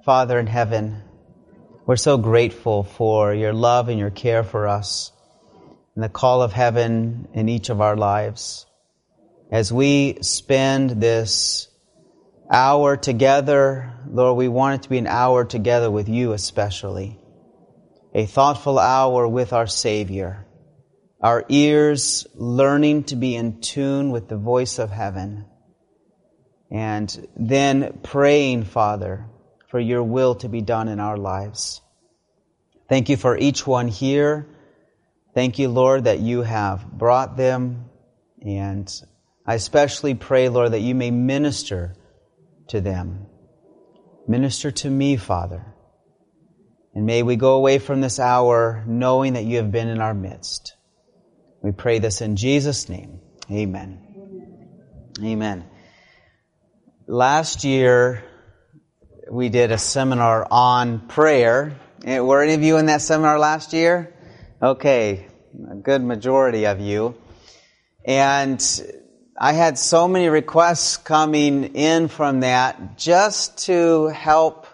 Father in heaven, we're so grateful for your love and your care for us and the call of heaven in each of our lives. As we spend this hour together, Lord, we want it to be an hour together with you especially. A thoughtful hour with our Savior. Our ears learning to be in tune with the voice of heaven. And then praying, Father, for your will to be done in our lives. Thank you for each one here. Thank you, Lord, that you have brought them. And I especially pray, Lord, that you may minister to them. Minister to me, Father. And may we go away from this hour knowing that you have been in our midst. We pray this in Jesus' name. Amen. Amen. Last year, we did a seminar on prayer. Were any of you in that seminar last year? Okay, a good majority of you. And I had so many requests coming in from that just to help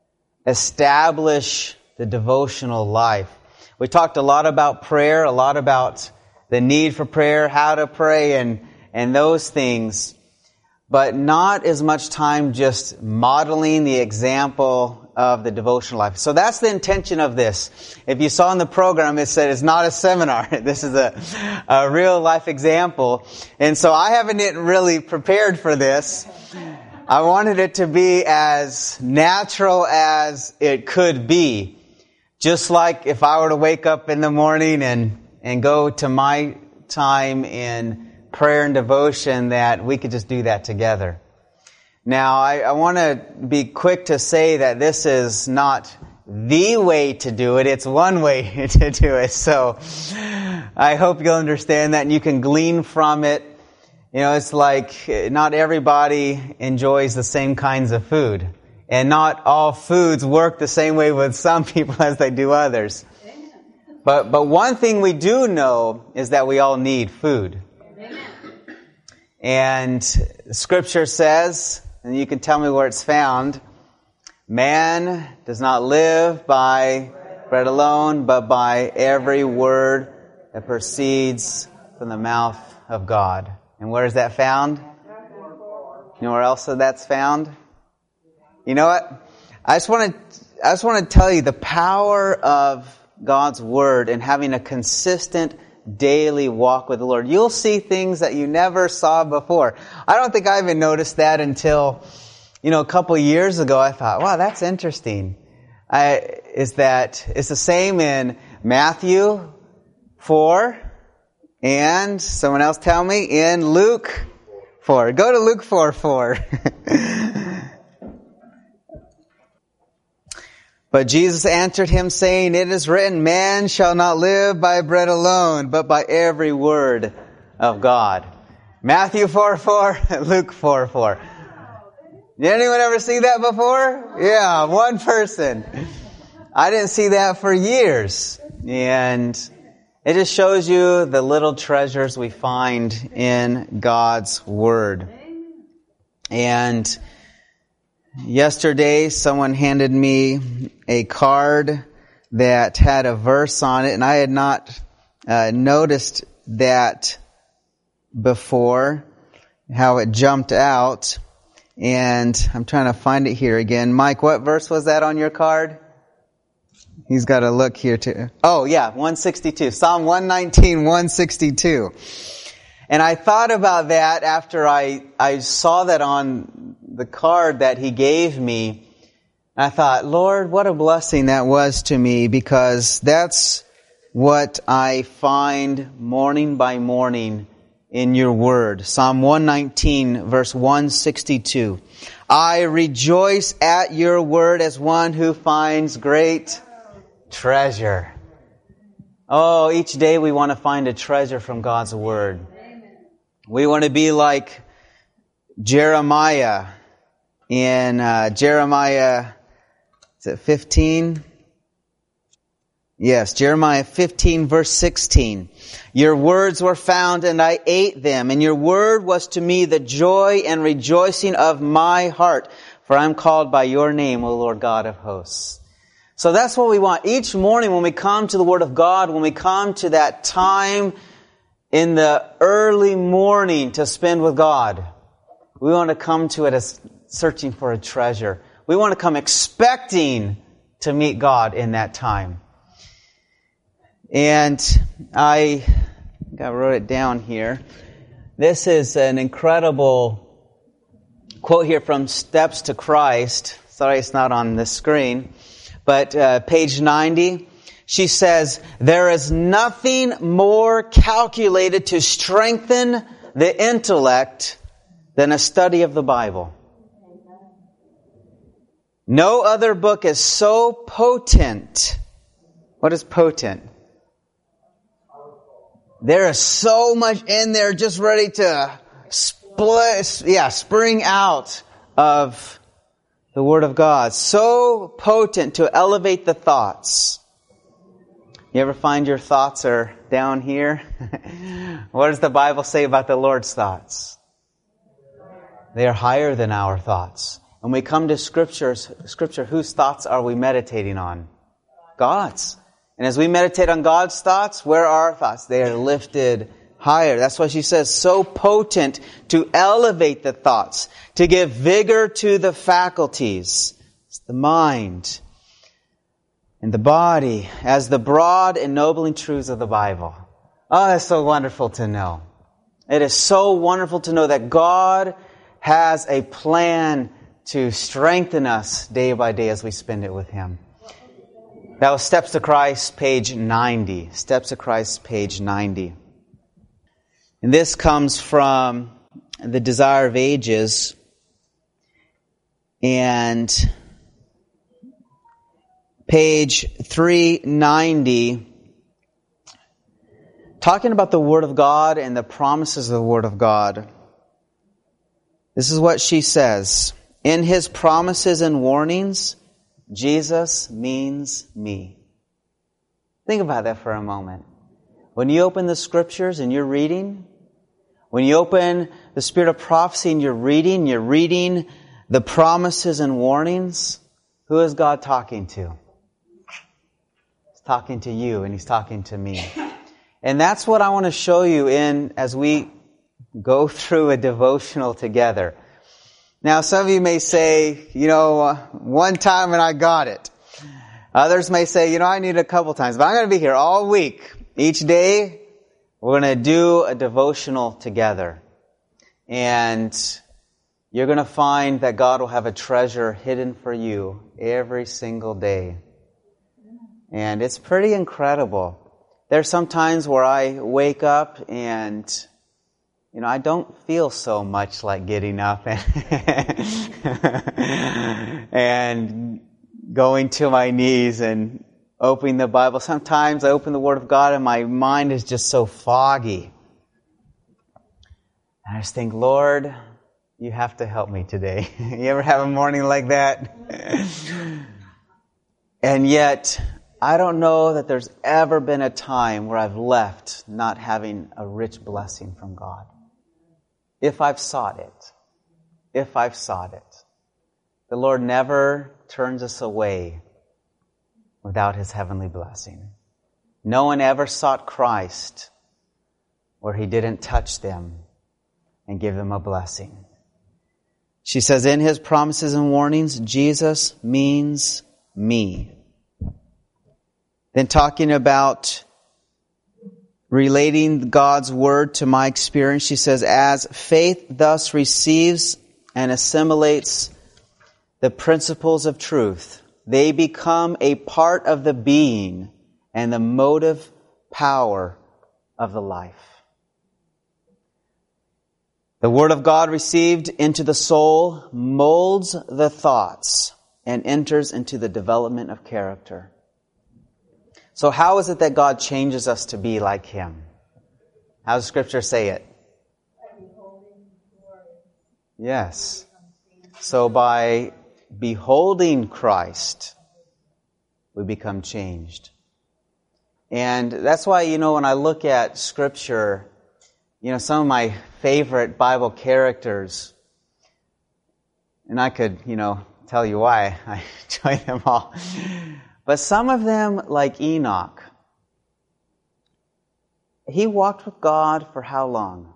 establish the devotional life. We talked a lot about prayer, a lot about the need for prayer, how to pray, and those things. But not as much time just modeling the example of the devotional life. So that's the intention of this. If you saw in the program, it said it's not a seminar. This is a real life example. And so I haven't really prepared for this. I wanted it to be as natural as it could be. Just like if I were to wake up in the morning and go to my time in prayer and devotion, that we could just do that together. Now, I want to be quick to say that this is not the way to do it. It's one way to do it. So I hope you'll understand that and you can glean from it. You know, it's like not everybody enjoys the same kinds of food. And not all foods work the same way with some people as they do others. But one thing we do know is that we all need food. And Scripture says, and you can tell me where it's found, man does not live by bread alone, but by every word that proceeds from the mouth of God. And where is that found? You know where else that's found? You know what? I just want to tell you the power of God's Word and having a consistent daily walk with the Lord. You'll see things that you never saw before. I don't think I even noticed that until, a couple of years ago. I thought, wow, that's interesting. It's the same in Matthew 4 and someone else tell me in Luke 4. Go to Luke 4:4. But Jesus answered him, saying, It is written, man shall not live by bread alone, but by every word of God. Matthew 4:4, Luke 4:4. Did anyone ever see that before? Yeah, one person. I didn't see that for years. And it just shows you the little treasures we find in God's Word. And yesterday, someone handed me a card that had a verse on it, and I had not noticed that before, how it jumped out. And I'm trying to find it here again. Mike, what verse was that on your card? He's got to look here too. Oh, yeah, 162. Psalm 119, 162. And I thought about that after I saw that on the card that he gave me. I thought, Lord, what a blessing that was to me, because that's what I find morning by morning in your word. Psalm 119, verse 162. I rejoice at your word as one who finds great treasure. Oh, each day we want to find a treasure from God's word. We want to be like Jeremiah in Jeremiah, is it 15? Yes, Jeremiah 15 verse 16. Your words were found and I ate them, and your word was to me the joy and rejoicing of my heart. For For I am called by your name, O Lord God of hosts. So that's what we want. Each morning when we come to the Word of God, when we come to that time in the early morning to spend with God, we want to come to it as searching for a treasure. We want to come expecting to meet God in that time. And I wrote it down here. This is an incredible quote here from Steps to Christ. Sorry it's not on the screen. But page 90, she says, there is nothing more calculated to strengthen the intellect than a study of the Bible. No other book is so potent. What is potent? There is so much in there just ready to spring out of the Word of God. So potent to elevate the thoughts. You ever find your thoughts are down here? What does the Bible say about the Lord's thoughts? They are higher than our thoughts. When we come to Scripture, whose thoughts are we meditating on? God's. And as we meditate on God's thoughts, where are our thoughts? They are lifted higher. That's why she says, so potent to elevate the thoughts, to give vigor to the faculties, it's the mind and the body, as the broad ennobling truths of the Bible. Oh, that's so wonderful to know. It is so wonderful to know that God has a plan to strengthen us day by day as we spend it with Him. That was Steps to Christ, page 90. Steps to Christ, page 90. And this comes from The Desire of Ages. And page 390, talking about the Word of God and the promises of the Word of God. This is what she says. In His promises and warnings, Jesus means me. Think about that for a moment. When you open the Scriptures and you're reading, when you open the Spirit of prophecy and you're reading the promises and warnings, who is God talking to? He's talking to you and He's talking to me. And that's what I want to show you as we go through a devotional together. Now, some of you may say, one time and I got it. Others may say, I need a couple times. But I'm going to be here all week. Each day, we're going to do a devotional together. And you're going to find that God will have a treasure hidden for you every single day. And it's pretty incredible. There's some times where I wake up and I don't feel so much like getting up and going to my knees and opening the Bible. Sometimes I open the Word of God and my mind is just so foggy. And I just think, Lord, you have to help me today. You ever have a morning like that? And yet, I don't know that there's ever been a time where I've left not having a rich blessing from God. If I've sought it. The Lord never turns us away without His heavenly blessing. No one ever sought Christ where He didn't touch them and give them a blessing. She says, in His promises and warnings, Jesus means me. Then talking about relating God's Word to my experience, she says, as faith thus receives and assimilates the principles of truth, they become a part of the being and the motive power of the life. The Word of God received into the soul molds the thoughts and enters into the development of character. So how is it that God changes us to be like Him? How does Scripture say it? Yes. So by beholding Christ, we become changed. And that's why, when I look at Scripture, some of my favorite Bible characters, And I could, tell you why I enjoy them all. But some of them, like Enoch, he walked with God for how long?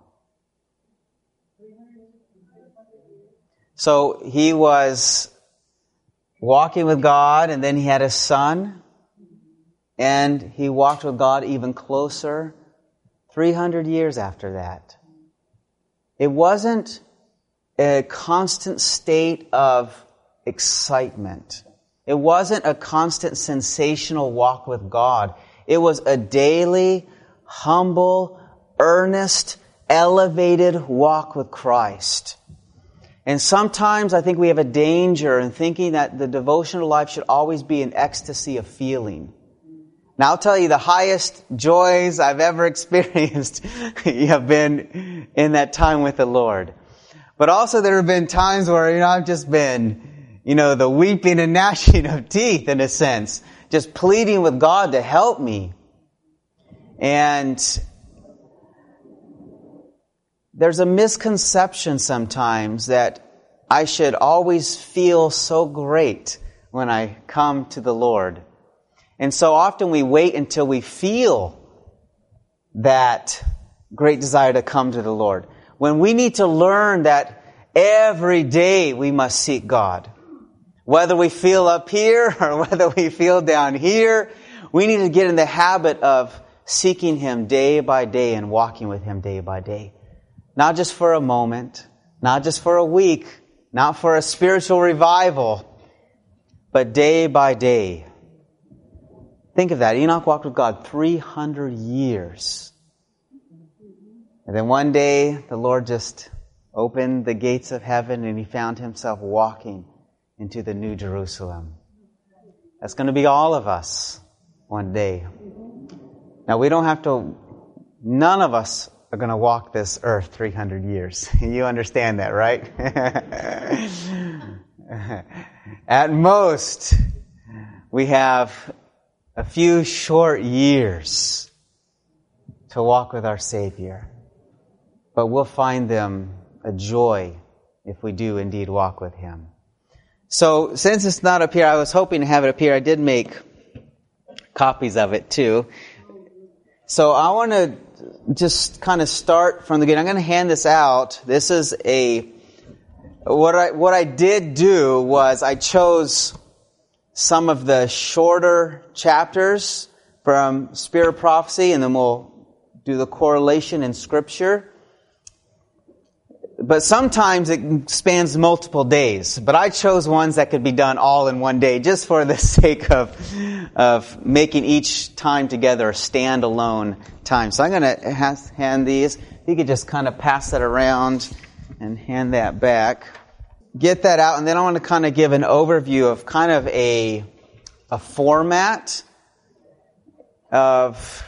So he was walking with God, and then he had a son, and he walked with God even closer 300 years after that. It wasn't a constant state of excitement. It wasn't a constant sensational walk with God. It was a daily, humble, earnest, elevated walk with Christ. And sometimes I think we have a danger in thinking that the devotional life should always be an ecstasy of feeling. Now I'll tell you, the highest joys I've ever experienced have been in that time with the Lord. But also there have been times where, I've just been, the weeping and gnashing of teeth in a sense, just pleading with God to help me. And there's a misconception sometimes that I should always feel so great when I come to the Lord. And so often we wait until we feel that great desire to come to the Lord, when we need to learn that every day we must seek God. Whether we feel up here or whether we feel down here, we need to get in the habit of seeking Him day by day and walking with Him day by day. Not just for a moment, not just for a week, not for a spiritual revival, but day by day. Think of that. Enoch walked with God 300 years. And then one day, the Lord just opened the gates of heaven and he found himself walking into the New Jerusalem. That's going to be all of us one day. Now, we don't have to, none of us are going to walk this earth 300 years. You understand that, right? At most, we have a few short years to walk with our Savior. But we'll find them a joy if we do indeed walk with Him. So, since it's not up here, I was hoping to have it up here. I did make copies of it too. So I want to just kind of start from the beginning. I'm going to hand this out. This is what I did do was I chose some of the shorter chapters from Spirit of Prophecy, and then we'll do the correlation in Scripture. But sometimes it spans multiple days. But I chose ones that could be done all in one day, just for the sake of making each time together a standalone time. So I'm going to hand these. If you could just kind of pass that around and hand that back. Get that out, and then I want to kind of give an overview of kind of a format of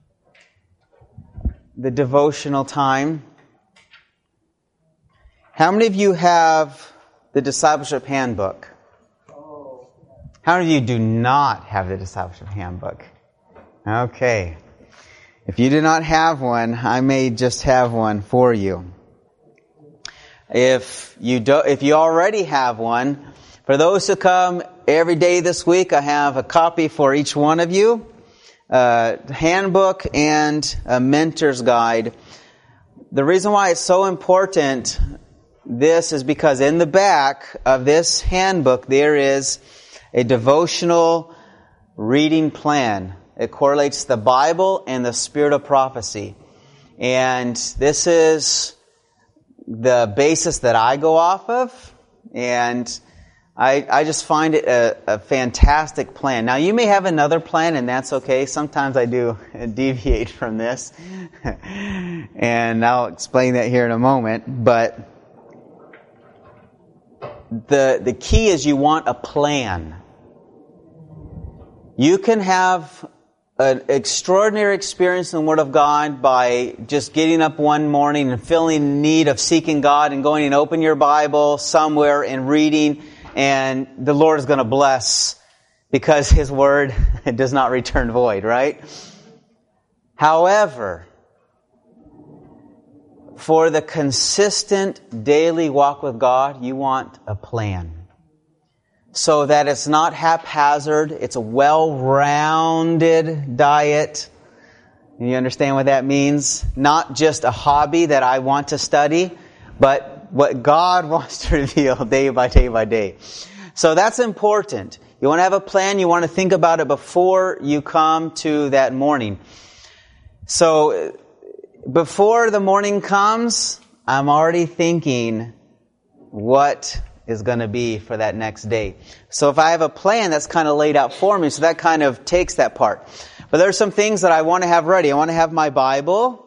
the devotional time. How many of you have the Discipleship Handbook? How many of you do not have the Discipleship Handbook? Okay. If you do not have one, I may just have one for you. If you already have one, for those who come every day this week, I have a copy for each one of you, a handbook and a mentor's guide. The reason why it's so important, this is because in the back of this handbook there is a devotional reading plan. It correlates the Bible and the Spirit of Prophecy. And this is the basis that I go off of, and I just find it a fantastic plan. Now, you may have another plan, and that's okay. Sometimes I do deviate from this, and I'll explain that here in a moment. But the key is you want a plan. You can have an extraordinary experience in the Word of God by just getting up one morning and feeling the need of seeking God and going and open your Bible somewhere and reading, and the Lord is going to bless because His Word does not return void, right? However, for the consistent daily walk with God, you want a plan. So that it's not haphazard, it's a well-rounded diet. You understand what that means? Not just a hobby that I want to study, but what God wants to reveal day by day by day. So that's important. You want to have a plan, you want to think about it before you come to that morning. So before the morning comes, I'm already thinking what is going to be for that next day. So if I have a plan that's kind of laid out for me, so that kind of takes that part. But there are some things that I want to have ready. I want to have my Bible.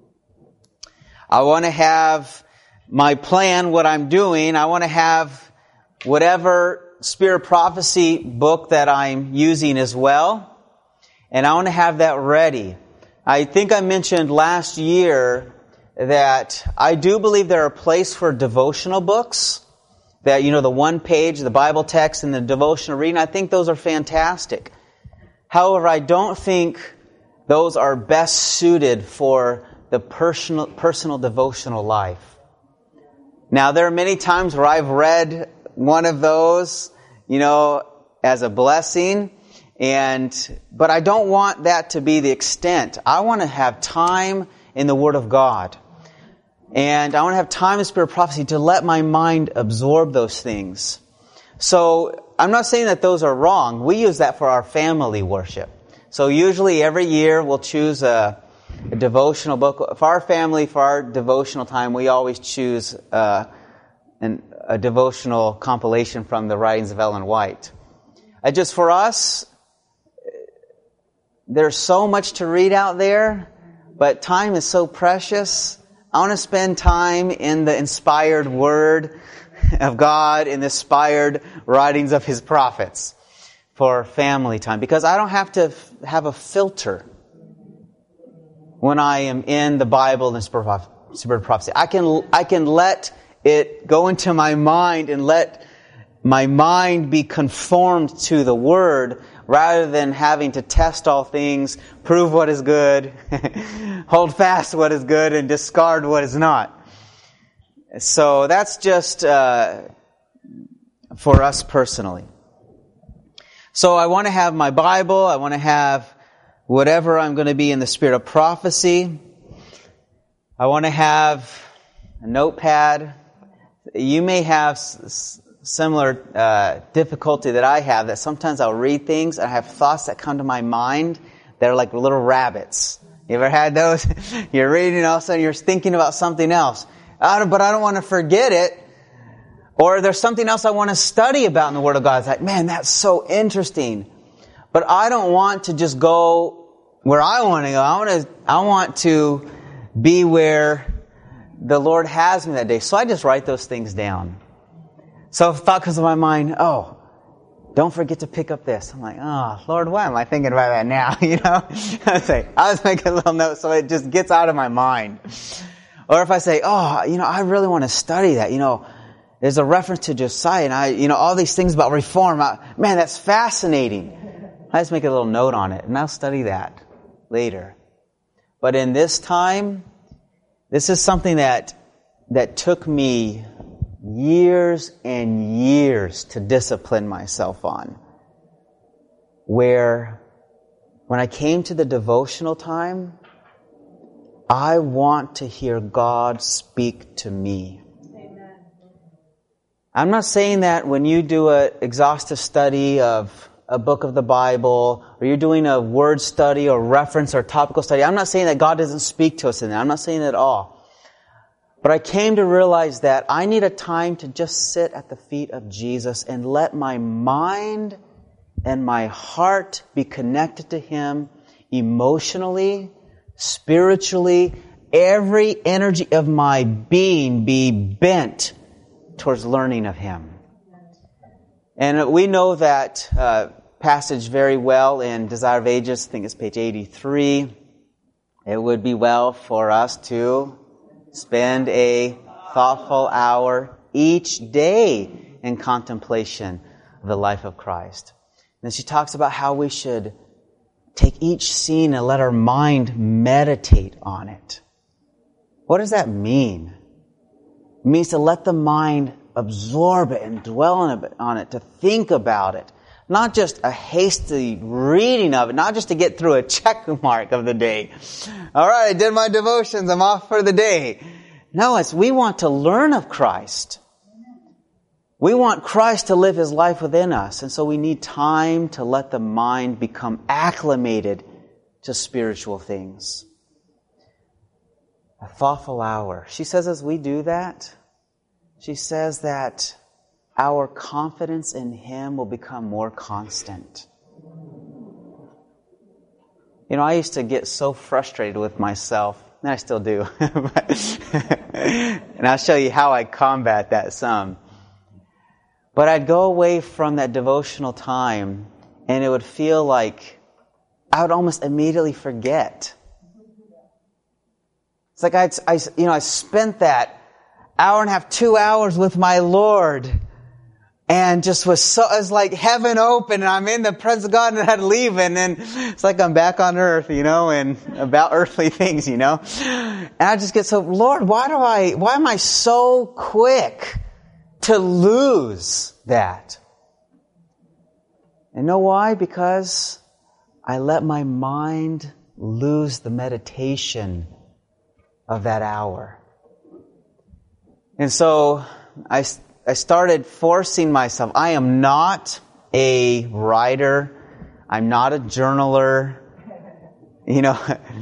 I want to have my plan, what I'm doing. I want to have whatever Spirit of Prophecy book that I'm using as well. And I want to have that ready. I think I mentioned last year that I do believe there are a place for devotional books. That, the one page, the Bible text, and the devotional reading, I think those are fantastic. However, I don't think those are best suited for the personal devotional life. Now, there are many times where I've read one of those, as a blessing, but I don't want that to be the extent. I want to have time in the Word of God. And I want to have time in Spirit of Prophecy to let my mind absorb those things. So, I'm not saying that those are wrong. We use that for our family worship. So usually every year we'll choose a devotional book. For our family, for our devotional time, we always choose a devotional compilation from the writings of Ellen White. Just for us, there's so much to read out there, but time is so precious. I want to spend time in the inspired Word of God, in the inspired writings of His prophets for family time. Because I don't have to have a filter when I am in the Bible and the Spirit of Prophecy. I can let it go into my mind and let my mind be conformed to the Word rather than having to test all things, prove what is good, hold fast what is good, and discard what is not. So that's just for us personally. So I want to have my Bible. I want to have whatever I'm going to be in the Spirit of Prophecy. I want to have a notepad. You may have similar difficulty that I have, that sometimes I'll read things and I have thoughts that come to my mind that are like little rabbits. You ever had those? You're reading and all of a sudden you're thinking about something else. But I don't want to forget it. Or there's something else I want to study about in the Word of God. It's like, man, that's so interesting. But I don't want to just go where I want to go. I want to be where the Lord has me that day. So I just write those things down. So if a thought comes to my mind, don't forget to pick up this. I'm like, Lord, why am I thinking about that now? I'll just make a little note so it just gets out of my mind. Or if I say, I really want to study that. There's a reference to Josiah and all these things about reform. Man, that's fascinating. I just make a little note on it and I'll study that later. But in this time, this is something that took me years and years to discipline myself on. Where when I came to the devotional time, I want to hear God speak to me. Amen. I'm not saying that when you do an exhaustive study of a book of the Bible, or you're doing a word study or reference or topical study, I'm not saying that God doesn't speak to us in that. I'm not saying that at all. But I came to realize that I need a time to just sit at the feet of Jesus and let my mind and my heart be connected to Him emotionally, spiritually, every energy of my being be bent towards learning of Him. And we know that passage very well in Desire of Ages. I think it's page 83. It would be well for us to spend a thoughtful hour each day in contemplation of the life of Christ. And then she talks about how we should take each scene and let our mind meditate on it. What does that mean? It means to let the mind absorb it and dwell on it, to think about it. Not just a hasty reading of it, not just to get through a check mark of the day. All right, I did my devotions, I'm off for the day. No, we want to learn of Christ. We want Christ to live His life within us, and so we need time to let the mind become acclimated to spiritual things. A thoughtful hour. She says as we do that, she says that our confidence in Him will become more constant. You know, I used to get so frustrated with myself, and I still do. And I'll show you how I combat that some. But I'd go away from that devotional time, and it would feel like I would almost immediately forget. It's like I spent that hour and a half, 2 hours with my Lord, and just it was like heaven open, and I'm in the presence of God, and I'd leave, and then it's like I'm back on earth, and about earthly things, And I just get so, Lord, why am I so quick to lose that? And know why? Because I let my mind lose the meditation of that hour. And so I started forcing myself. I am not a writer. I'm not a journaler. There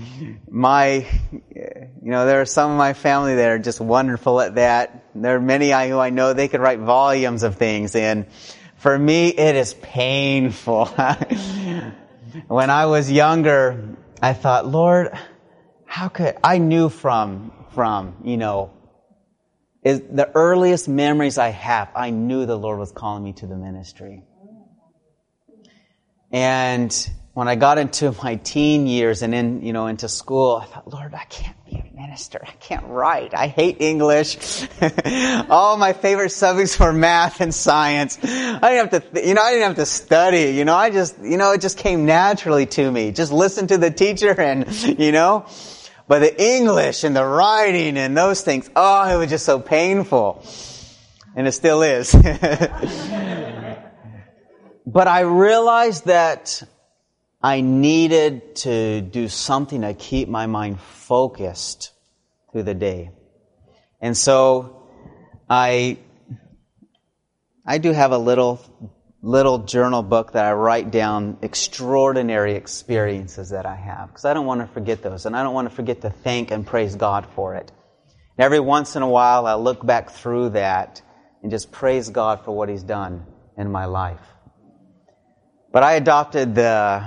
are some of my family that are just wonderful at that. There are many who I know they could write volumes of things, and for me it is painful. When I was younger, I thought, Lord, I knew from the earliest memories I have, I knew the Lord was calling me to the ministry. And when I got into my teen years and into school, I thought, Lord, I can't be a minister. I can't write. I hate English. All my favorite subjects were math and science. I didn't have to study. It just came naturally to me. Just listen to the teacher and, but the English and the writing and those things, it was just so painful. And it still is. But I realized that I needed to do something to keep my mind focused through the day. And so I do have a little journal book that I write down extraordinary experiences that I have, because I don't want to forget those, and I don't want to forget to thank and praise God for it. And every once in a while I look back through that and just praise God for what He's done in my life. But I adopted the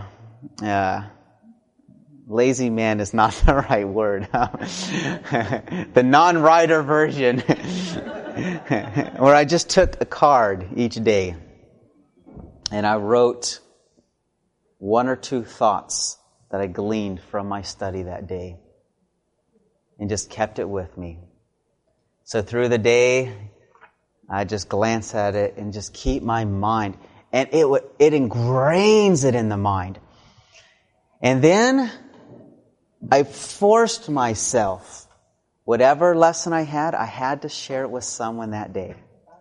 lazy man is not the right word. The non-writer version, where I just took a card each day and I wrote one or two thoughts that I gleaned from my study that day and just kept it with me. So through the day, I just glance at it and just keep my mind, and it ingrains it in the mind. And then I forced myself, whatever lesson I had to share it with someone that day.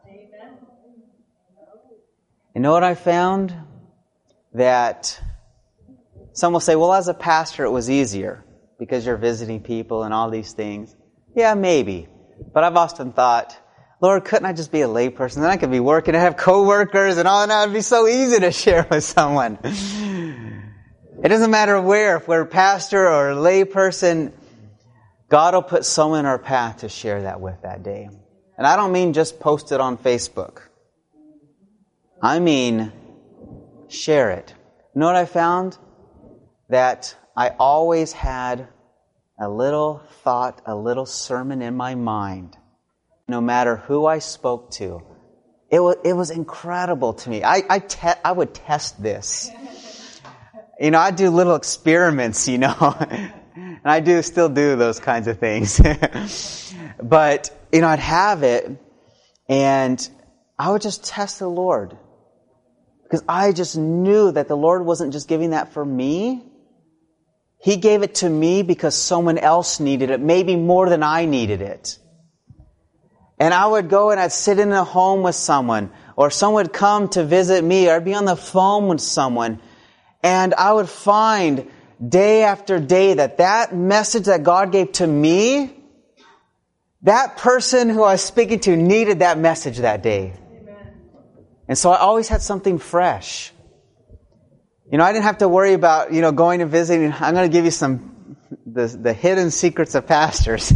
You know what I found? That some will say, well, as a pastor it was easier because you're visiting people and all these things. Yeah, maybe. But I've often thought, Lord, couldn't I just be a layperson? Then I could be working and have coworkers and all, and that would be so easy to share with someone. It doesn't matter where, if we're a pastor or a layperson, God will put someone in our path to share that with that day. And I don't mean just post it on Facebook. I mean, share it. You know what I found? That I always had a little thought, a little sermon in my mind, no matter who I spoke to. It was incredible to me. I would test this. I do little experiments, and I still do those kinds of things. But, I'd have it, and I would just test the Lord. Because I just knew that the Lord wasn't just giving that for me, He gave it to me because someone else needed it, maybe more than I needed it. And I would go and I'd sit in a home with someone, or someone would come to visit me, or I'd be on the phone with someone, and I would find day after day that message that God gave to me, that person who I was speaking to needed that message that day. Amen. And so I always had something fresh. I didn't have to worry about, going and visiting. I'm going to give you the hidden secrets of pastors.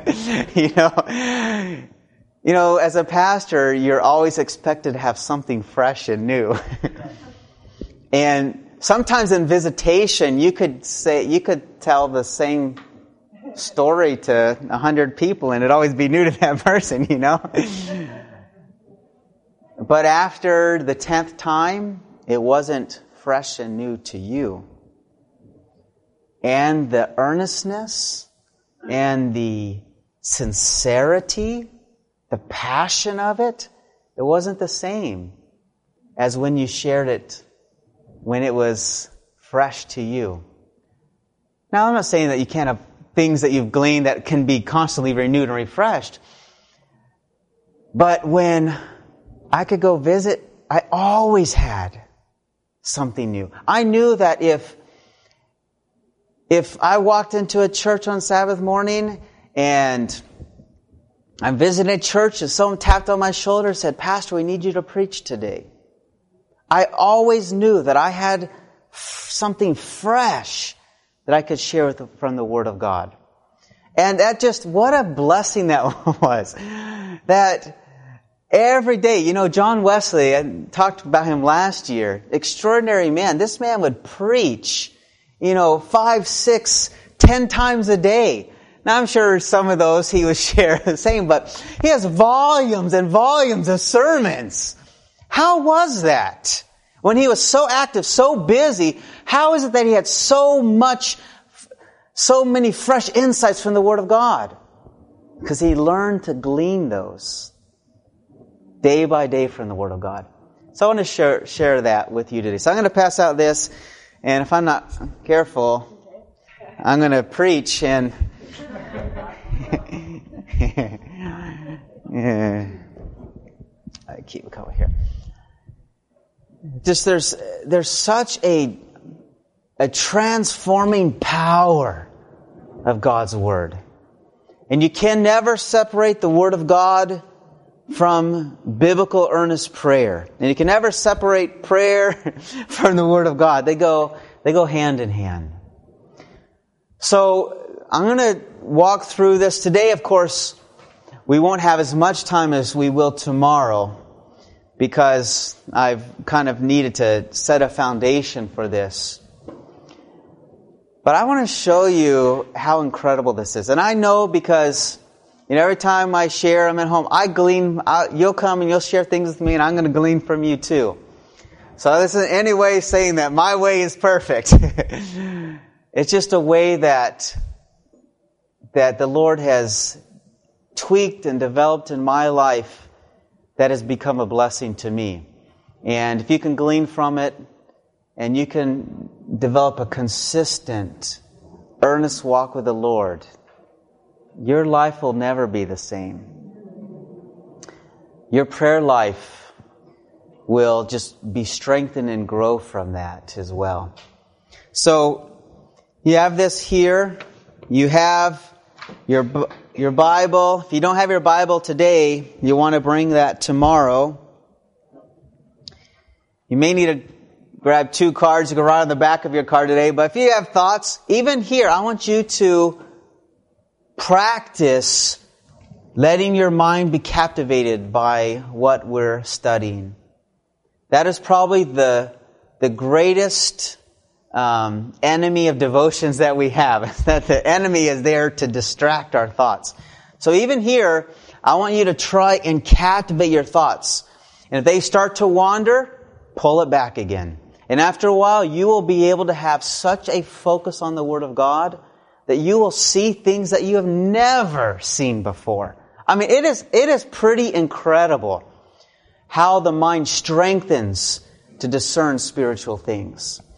As a pastor, you're always expected to have something fresh and new. And sometimes in visitation, you could tell the same story to 100 people and it'd always be new to that person, But after the 10th time, it wasn't fresh and new to you. And the earnestness and the sincerity, the passion of it wasn't the same as when you shared it when it was fresh to you. Now, I'm not saying that you can't have things that you've gleaned that can be constantly renewed and refreshed. But when I could go visit, I always had something new. I knew that if I walked into a church on Sabbath morning and I'm visiting a church and someone tapped on my shoulder and said, "Pastor, we need you to preach today," I always knew that I had something fresh that I could share from the Word of God. And what a blessing that was. That every day, John Wesley, I talked about him last year, extraordinary man. This man would preach, 5, 6, 10 times a day. Now I'm sure some of those he would share the same, but he has volumes and volumes of sermons. How was that? When he was so active, so busy, how is it that he had so many fresh insights from the Word of God? Because he learned to glean those day by day from the Word of God. So I want to share that with you today. So I'm going to pass out this, and if I'm not careful, I'm going to preach and I keep it covered here. Just there's such a transforming power of God's Word. And you can never separate the Word of God from biblical earnest prayer. And you can never separate prayer from the Word of God. They go hand in hand. So I'm going to walk through this today. Of course, we won't have as much time as we will tomorrow, because I've kind of needed to set a foundation for this. But I want to show you how incredible this is. And I know because, every time I share, I'm at home, I glean, you'll come and you'll share things with me, and I'm going to glean from you too. So this isn't any way saying that my way is perfect. It's just a way that the Lord has tweaked and developed in my life that has become a blessing to me. And if you can glean from it, and you can develop a consistent, earnest walk with the Lord, your life will never be the same. Your prayer life will just be strengthened and grow from that as well. So, you have this here. You have your Bible. If you don't have your Bible today, you want to bring that tomorrow. You may need to grab 2 cards. You can write on the back of your card today. But if you have thoughts, even here, I want you to practice letting your mind be captivated by what we're studying. That is probably the greatest enemy of devotions that we have. That the enemy is there to distract our thoughts. So even here, I want you to try and captivate your thoughts. And if they start to wander, pull it back again. And after a while, you will be able to have such a focus on the Word of God that you will see things that you have never seen before. I mean, it is pretty incredible how the mind strengthens to discern spiritual things.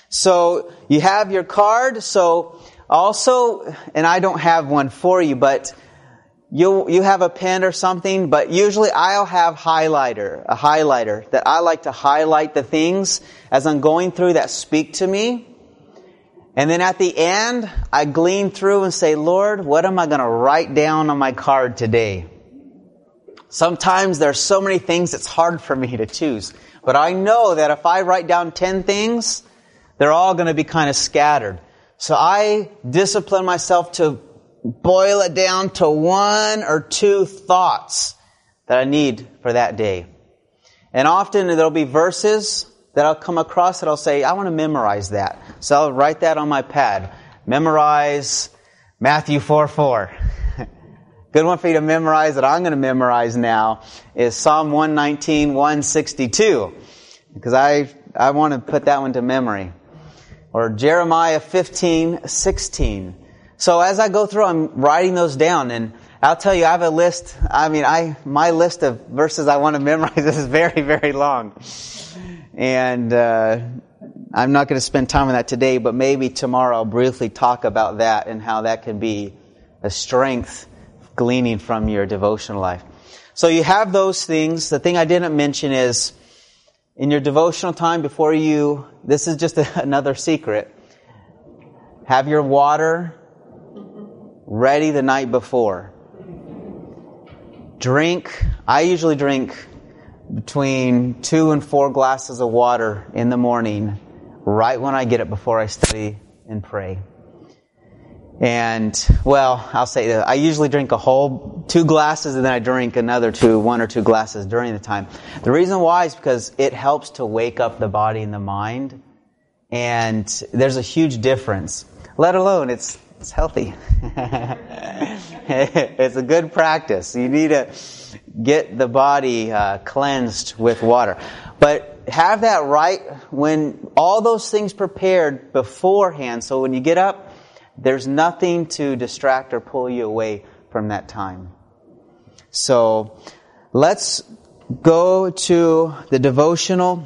So you have your card. So also, and I don't have one for you, but you have a pen or something, but usually I'll have a highlighter that I like to highlight the things as I'm going through that speak to me. And then at the end, I glean through and say, Lord, what am I going to write down on my card today? Sometimes there's so many things it's hard for me to choose. But I know that if I write down 10 things, they're all going to be kind of scattered. So I discipline myself to boil it down to 1 or 2 thoughts that I need for that day. And often there'll be verses that I'll come across that I'll say, I want to memorize that. So I'll write that on my pad. Memorize Matthew 4:4. Good one for you to memorize that I'm going to memorize now is Psalm 119, 162. Because I want to put that one to memory. Or Jeremiah 15:16. So as I go through, I'm writing those down, and I'll tell you, I have a list. My list of verses I want to memorize is very, very long. And I'm not going to spend time on that today, but maybe tomorrow I'll briefly talk about that and how that can be a strength gleaning from your devotional life. So you have those things. The thing I didn't mention is, in your devotional time before this is just another secret, have your water ready the night before. I usually drink between 2 and 4 glasses of water in the morning, right when I get it before I study and pray. And, I'll say that I usually drink a whole 2 glasses and then I drink another 1 or 2 glasses during the time. The reason why is because it helps to wake up the body and the mind. And there's a huge difference. Let alone it's healthy. It's a good practice. You need to get the body cleansed with water. But have that right when all those things prepared beforehand. So when you get up, there's nothing to distract or pull you away from that time. So let's go to the devotional.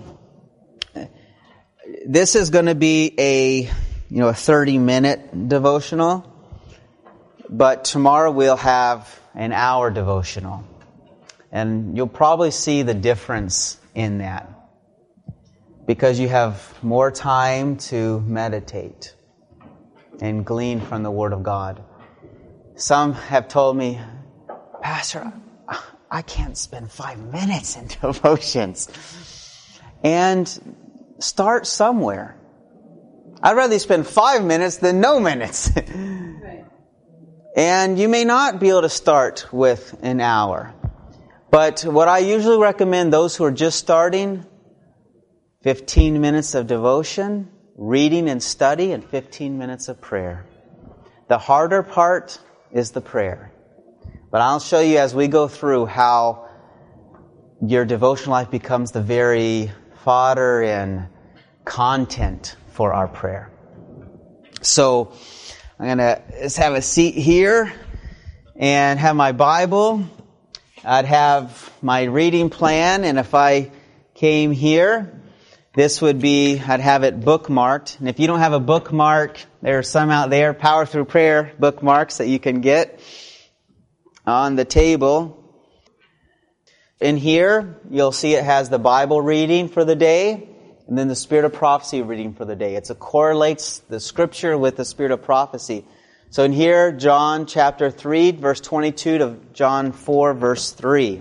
This is going to be a 30-minute devotional. But tomorrow we'll have an hour devotional. And you'll probably see the difference in that. Because you have more time to meditate and glean from the Word of God. Some have told me, Pastor, I can't spend 5 minutes in devotions. And start somewhere. I'd rather spend 5 minutes than no minutes. Right. And you may not be able to start with an hour. But what I usually recommend those who are just starting, 15 minutes of devotion, reading and study, and 15 minutes of prayer. The harder part is the prayer. But I'll show you as we go through how your devotional life becomes the very fodder and content for our prayer. So I'm going to just have a seat here and have my Bible. I'd have my reading plan, and if I came here, this would be, I'd have it bookmarked. And if you don't have a bookmark, there are some out there, Power Through Prayer bookmarks that you can get on the table. In here, you'll see it has the Bible reading for the day, and then the Spirit of Prophecy reading for the day. It correlates the Scripture with the Spirit of Prophecy. So in here, John chapter 3, verse 22 to John 4, verse 3.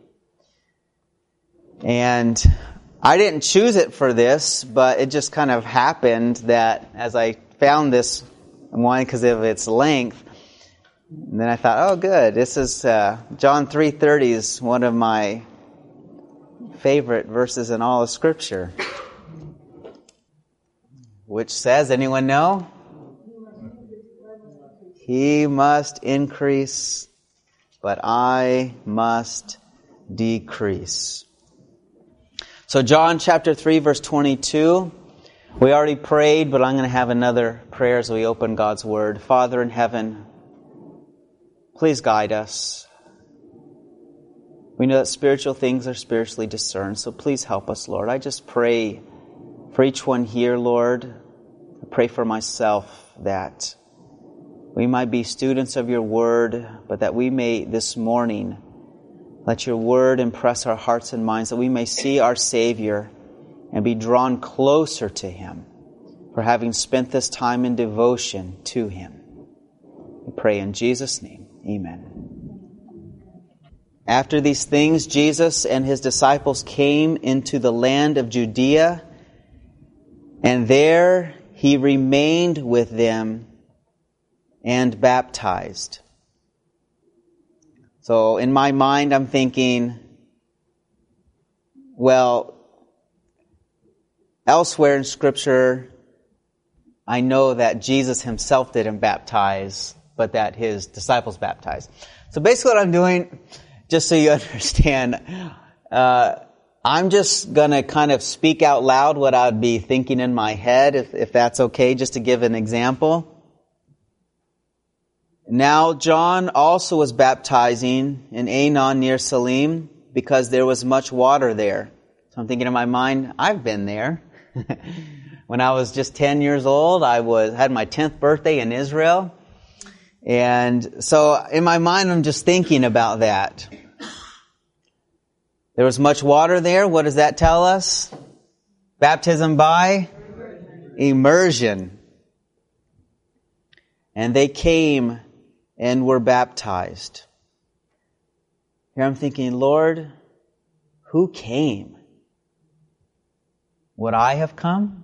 And I didn't choose it for this, but it just kind of happened that as I found this one because of its length, and then I thought, oh good, this is John 3:30 is one of my favorite verses in all of Scripture. Which says, anyone know? He must increase, but I must decrease. So John chapter 3 verse 22, we already prayed, but I'm going to have another prayer as we open God's Word. Father in heaven, please guide us. We know that spiritual things are spiritually discerned, so please help us, Lord. I just pray for each one here, Lord, I pray for myself that we might be students of your word, but that we may this morning let your word impress our hearts and minds, that we may see our Savior and be drawn closer to him for having spent this time in devotion to him. We pray in Jesus' name. Amen. After these things, Jesus and his disciples came into the land of Judea, and there he remained with them and baptized. So in my mind, I'm thinking, well, elsewhere in Scripture, I know that Jesus himself didn't baptize, but that his disciples baptized. So basically what I'm doing, just so you understand, I'm just going to kind of speak out loud what I'd be thinking in my head, if that's okay, just to give an example. Now John also was baptizing in Aenon near Salim, because there was much water there. So I'm thinking in my mind, I've been there. When I was just 10 years old, I had my 10th birthday in Israel. And so in my mind, I'm just thinking about that. There was much water there. What does that tell us? Baptism by immersion. And they came and were baptized. Here I'm thinking, Lord, who came? Would I have come?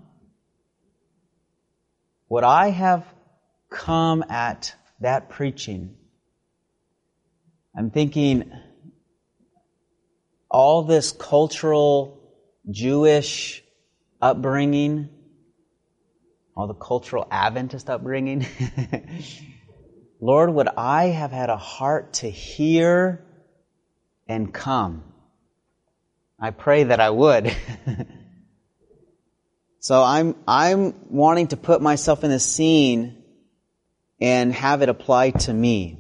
Would I have come at that preaching? I'm thinking all this cultural Jewish upbringing, all the cultural Adventist upbringing. Lord, would I have had a heart to hear and come? I pray that I would. So I'm wanting to put myself in the scene and have it apply to me.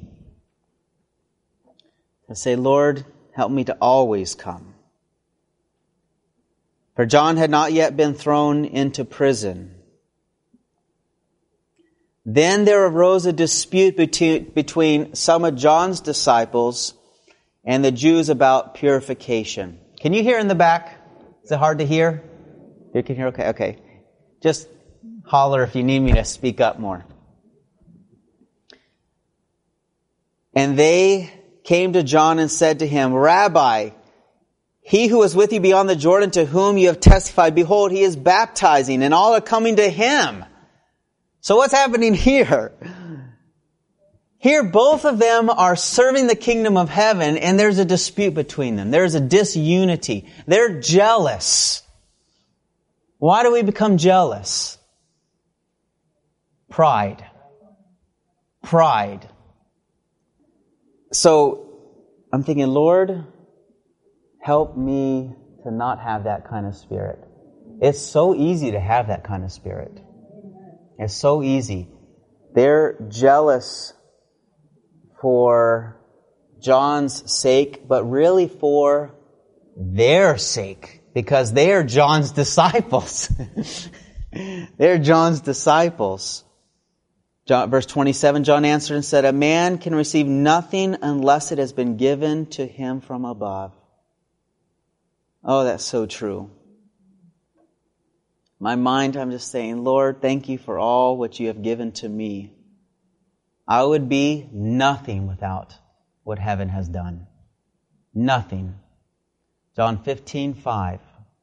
To say, Lord, help me to always come. For John had not yet been thrown into prison. Then there arose a dispute between some of John's disciples and the Jews about purification. Can you hear in the back? Is it hard to hear? You can hear? Okay. Just holler if you need me to speak up more. And they came to John and said to him, Rabbi, he who was with you beyond the Jordan, to whom you have testified, behold, he is baptizing, and all are coming to him. So what's happening here? Here, both of them are serving the kingdom of heaven, and there's a dispute between them. There's a disunity. They're jealous. Why do we become jealous? Pride. So, I'm thinking, Lord, help me to not have that kind of spirit. It's so easy to have that kind of spirit. It's so easy. They're jealous for John's sake, but really for their sake, because they are John's disciples. They're John's disciples. Verse 27, John answered and said, a man can receive nothing unless it has been given to him from above. Oh, that's so true. My mind, I'm just saying, Lord, thank you for all what you have given to me. I would be nothing without what heaven has done. Nothing. John 15:5.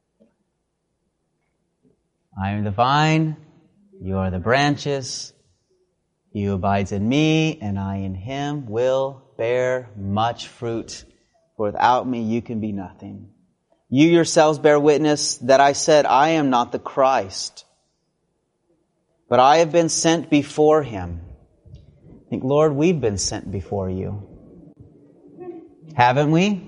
I am the vine, you are the branches. He who abides in me and I in him will bear much fruit. For without me you can be nothing. You yourselves bear witness that I said, I am not the Christ, but I have been sent before him. I think, Lord, we've been sent before you. Haven't we?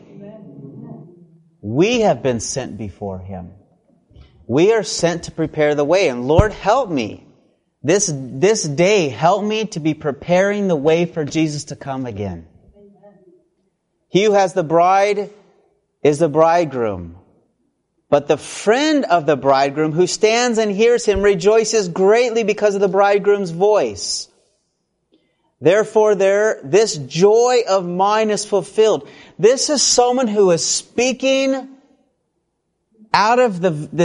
We have been sent before him. We are sent to prepare the way. And Lord, help me. This day, help me to be preparing the way for Jesus to come again. He who has the bride is the bridegroom. But the friend of the bridegroom who stands and hears him rejoices greatly because of the bridegroom's voice. Therefore, this joy of mine is fulfilled. This is someone who is speaking out of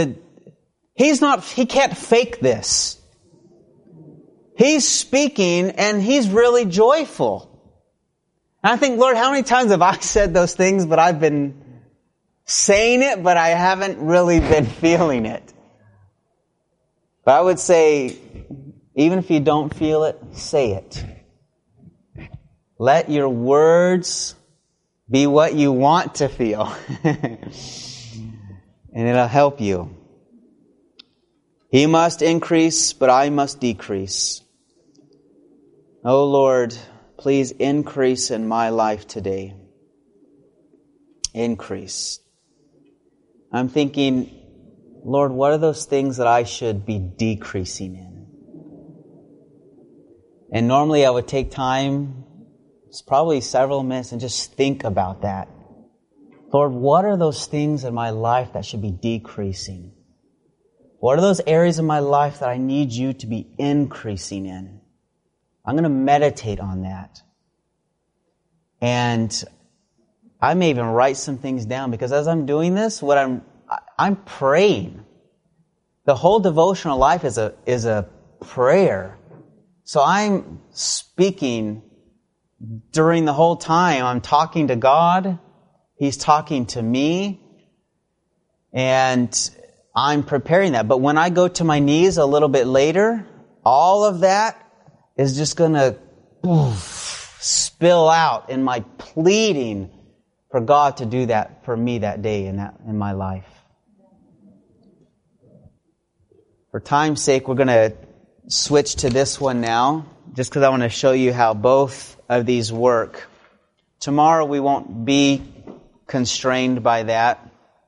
he can't fake this. He's speaking and he's really joyful. And I think, Lord, how many times have I said those things, but I've been saying it, but I haven't really been feeling it. But I would say, even if you don't feel it, say it. Let your words be what you want to feel. And it'll help you. He must increase, but I must decrease. Oh Lord, please increase in my life today. Increase. I'm thinking, Lord, what are those things that I should be decreasing in? And normally I would take time, it's probably several minutes, and just think about that. Lord, what are those things in my life that should be decreasing? What are those areas in my life that I need you to be increasing in? I'm going to meditate on that. And I may even write some things down, because as I'm doing this, I'm praying. The whole devotional life is a prayer. So I'm speaking during the whole time. I'm talking to God. He's talking to me. And I'm preparing that. But when I go to my knees a little bit later, all of that is just going to spill out in my pleading for God to do that for me that day in my life. For time's sake, we're going to switch to this one now, just because I want to show you how both of these work. Tomorrow we won't be constrained by that.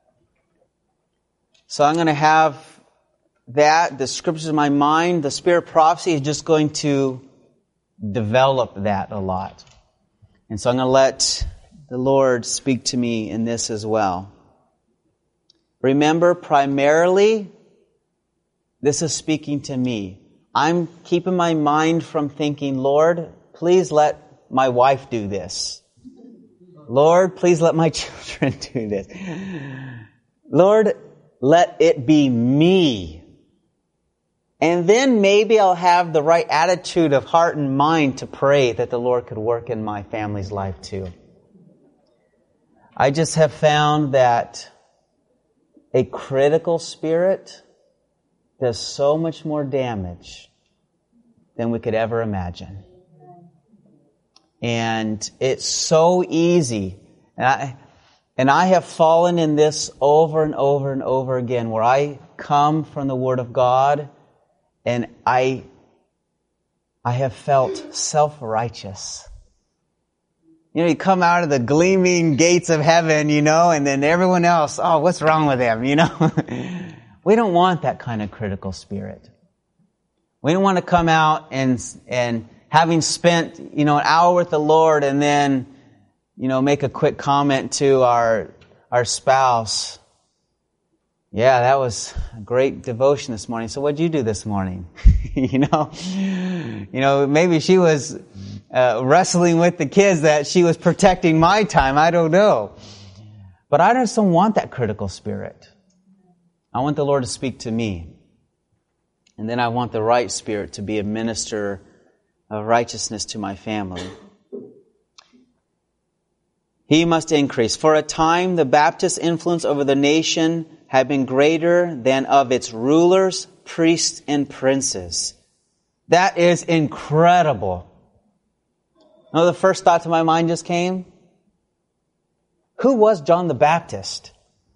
So I'm going to have the scriptures in my mind. The spirit of prophecy is just going to develop that a lot. And so I'm going to let the Lord speak to me in this as well. Remember, primarily, this is speaking to me. I'm keeping my mind from thinking, Lord, please let my wife do this. Lord, please let my children do this. Lord, let it be me. And then maybe I'll have the right attitude of heart and mind to pray that the Lord could work in my family's life too. I just have found that a critical spirit does so much more damage than we could ever imagine. And it's so easy. And I have fallen in this over and over and over again, where I come from the Word of God and I have felt self-righteous. You know, you come out of the gleaming gates of heaven, and then everyone else, oh, what's wrong with them, We don't want that kind of critical spirit. We don't want to come out and having spent, an hour with the Lord and then, make a quick comment to our spouse. Yeah, that was a great devotion this morning. So what'd you do this morning? Maybe she was wrestling with the kids that she was protecting my time. I don't know. But I just don't want that critical spirit. I want the Lord to speak to me. And then I want the right spirit to be a minister of righteousness to my family. He must increase. For a time, the Baptist influence over the nation had been greater than of its rulers, priests, and princes. That is incredible. You know, the first thought to my mind just came? Who was John the Baptist?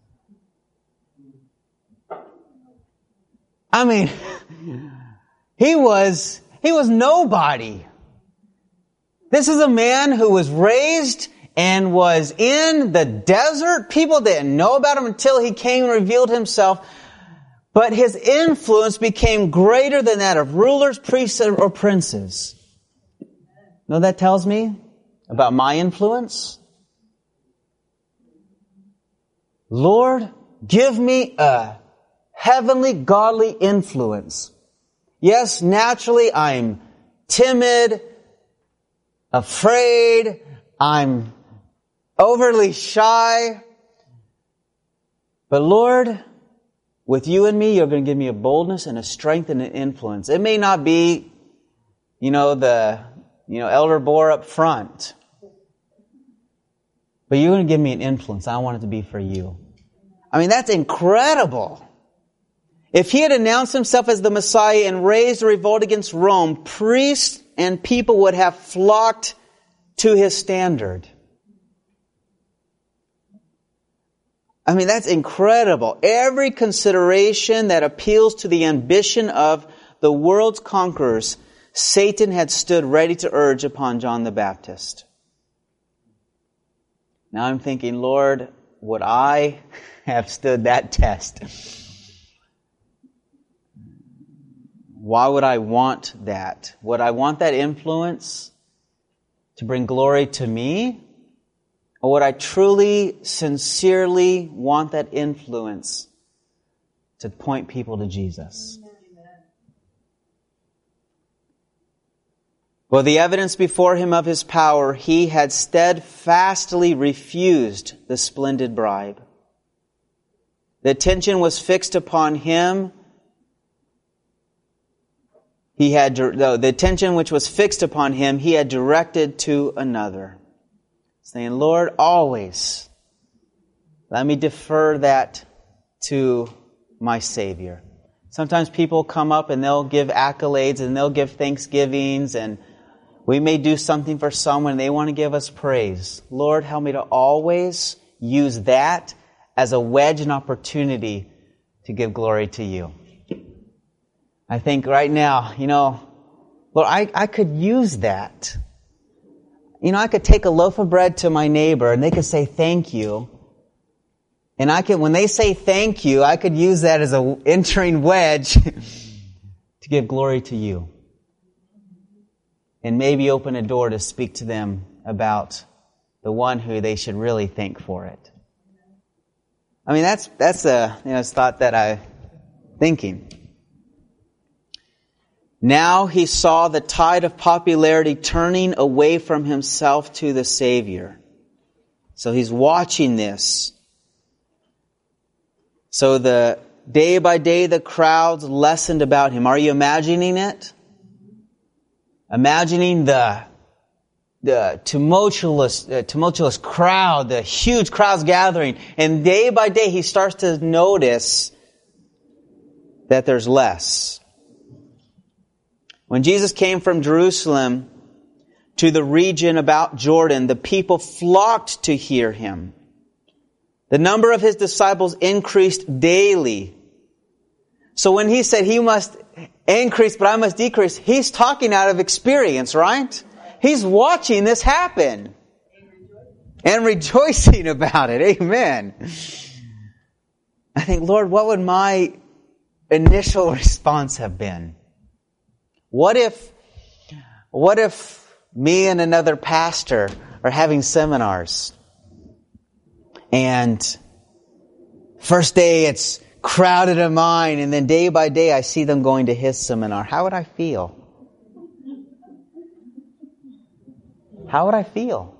I mean, he was nobody. This is a man who was raised and was in the desert. People didn't know about him until he came and revealed himself. But his influence became greater than that of rulers, priests, or princes. You know what that tells me about my influence? Lord, give me a heavenly, godly influence. Yes, naturally I'm timid, afraid, I'm overly shy. But Lord, with you and me, you're going to give me a boldness and a strength and an influence. It may not be, elder boar up front. But you're going to give me an influence. I want it to be for you. I mean, that's incredible. If he had announced himself as the Messiah and raised a revolt against Rome, priests and people would have flocked to his standard. I mean, that's incredible. Every consideration that appeals to the ambition of the world's conquerors, Satan had stood ready to urge upon John the Baptist. Now I'm thinking, Lord, would I have stood that test? Why would I want that? Would I want that influence to bring glory to me? Or would I truly, sincerely want that influence to point people to Jesus? Well, the evidence before him of his power, he had steadfastly refused the splendid bribe. The attention was fixed upon him. The attention which was fixed upon him, he had directed to another. Saying, Lord, always let me defer that to my Savior. Sometimes people come up and they'll give accolades and they'll give thanksgivings, and we may do something for someone and they want to give us praise. Lord, help me to always use that as a wedge and opportunity to give glory to you. I think right now, Lord, I could use that. I could take a loaf of bread to my neighbor and they could say thank you. And when they say thank you, I could use that as an entering wedge to give glory to you. And maybe open a door to speak to them about the one who they should really thank for it. I mean, that's a thought that I'm thinking. Now he saw the tide of popularity turning away from himself to the Savior. So he's watching this. So the day by day the crowds lessened about him. Are you imagining it? Imagining the tumultuous crowd, the huge crowds gathering. And day by day he starts to notice that there's less. When Jesus came from Jerusalem to the region about Jordan, the people flocked to hear him. The number of his disciples increased daily. So when he said he must increase, but I must decrease, he's talking out of experience, right? He's watching this happen. And rejoicing about it. Amen. I think, Lord, what would my initial response have been? What if me and another pastor are having seminars and first day it's crowded in mine and then day by day I see them going to his seminar? How would I feel? How would I feel?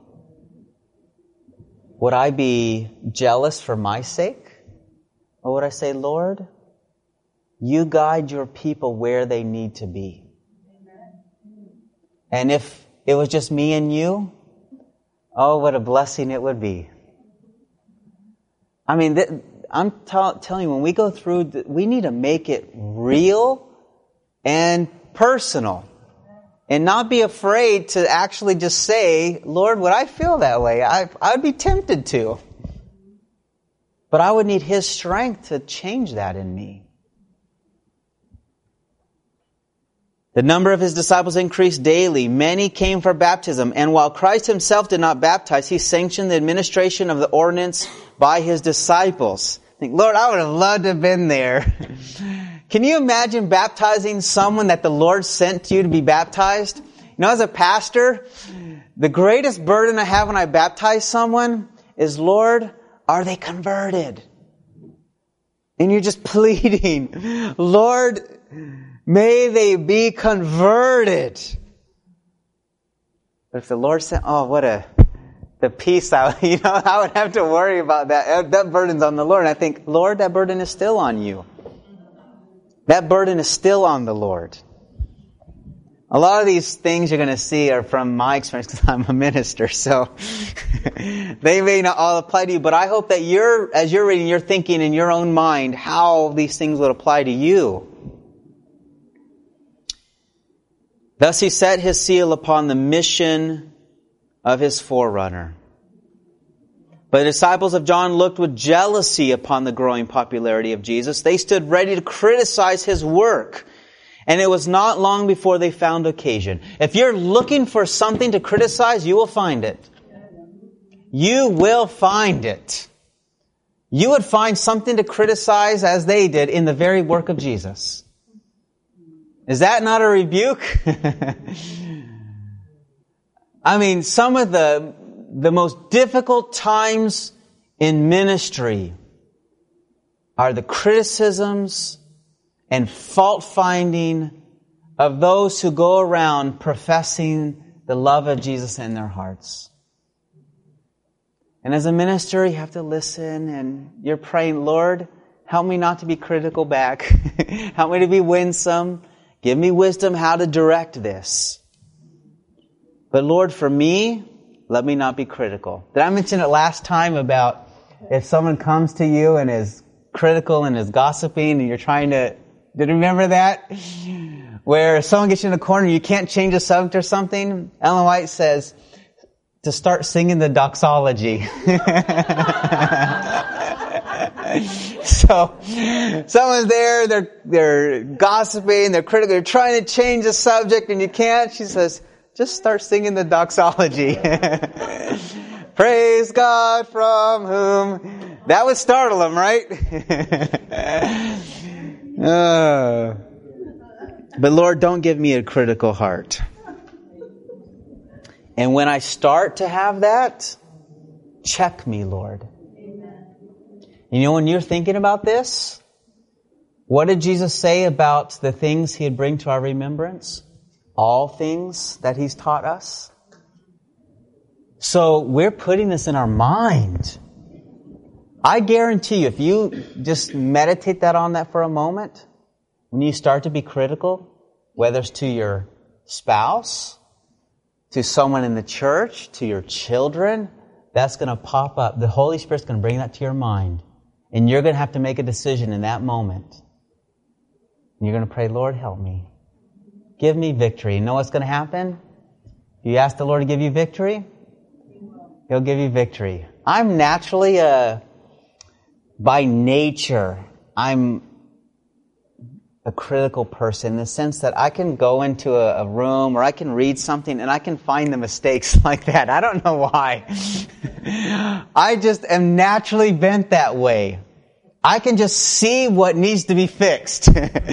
Would I be jealous for my sake? Or would I say, Lord, you guide your people where they need to be? And if it was just me and you, oh, what a blessing it would be. I mean, I'm telling you, when we go through, we need to make it real and personal. And not be afraid to actually just say, Lord, would I feel that way? I would be tempted to. But I would need His strength to change that in me. The number of His disciples increased daily. Many came for baptism. And while Christ Himself did not baptize, He sanctioned the administration of the ordinance by His disciples. I think, Lord, I would have loved to have been there. Can you imagine baptizing someone that the Lord sent you to be baptized? As a pastor, the greatest burden I have when I baptize someone is, Lord, are they converted? And you're just pleading, Lord, may they be converted. But if the Lord said, the peace I would have to worry about that. That burden's on the Lord. And I think, Lord, that burden is still on you. That burden is still on the Lord. A lot of these things you're going to see are from my experience because I'm a minister, so they may not all apply to you, but I hope that as you're reading, you're thinking in your own mind how these things would apply to you. Thus he set his seal upon the mission of his forerunner. But the disciples of John looked with jealousy upon the growing popularity of Jesus. They stood ready to criticize his work. And it was not long before they found occasion. If you're looking for something to criticize, you will find it. You will find it. You would find something to criticize as they did in the very work of Jesus. Is that not a rebuke? I mean, some of the most difficult times in ministry are the criticisms and fault-finding of those who go around professing the love of Jesus in their hearts. And as a minister, you have to listen and you're praying, Lord, help me not to be critical back. Help me to be winsome. Give me wisdom how to direct this. But Lord, for me, let me not be critical. Did I mention it last time about if someone comes to you and is critical and is gossiping and you're trying to... Did you remember that? Where someone gets you in a corner, you can't change a subject or something. Ellen White says to start singing the doxology. So, someone's there, they're gossiping, they're critical, they're trying to change the subject and you can't. She says, just start singing the doxology. Praise God from whom... That would startle them, right? But Lord, don't give me a critical heart. And when I start to have that, check me, Lord. You know, when you're thinking about this, what did Jesus say about the things He'd bring to our remembrance? All things that He's taught us. So we're putting this in our mind. I guarantee you, if you just meditate on that for a moment, when you start to be critical, whether it's to your spouse, to someone in the church, to your children, that's going to pop up. The Holy Spirit's going to bring that to your mind. And you're going to have to make a decision in that moment. And you're going to pray, Lord, help me. Give me victory. You know what's going to happen? You ask the Lord to give you victory, He'll give you victory. I'm naturally by nature, I'm a critical person in the sense that I can go into a room or I can read something and I can find the mistakes like that. I don't know why. I just am naturally bent that way. I can just see what needs to be fixed. But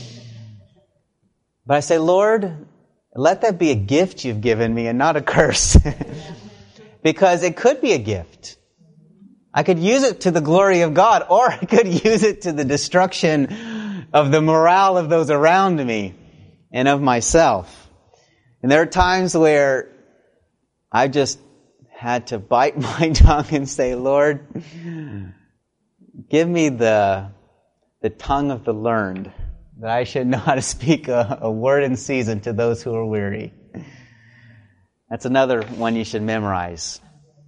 I say, Lord, let that be a gift you've given me and not a curse. Because it could be a gift. I could use it to the glory of God, or I could use it to the destruction of the morale of those around me and of myself. And there are times where I just had to bite my tongue and say, Lord, give me the tongue of the learned, that I should know how to speak a word in season to those who are weary. That's another one you should memorize.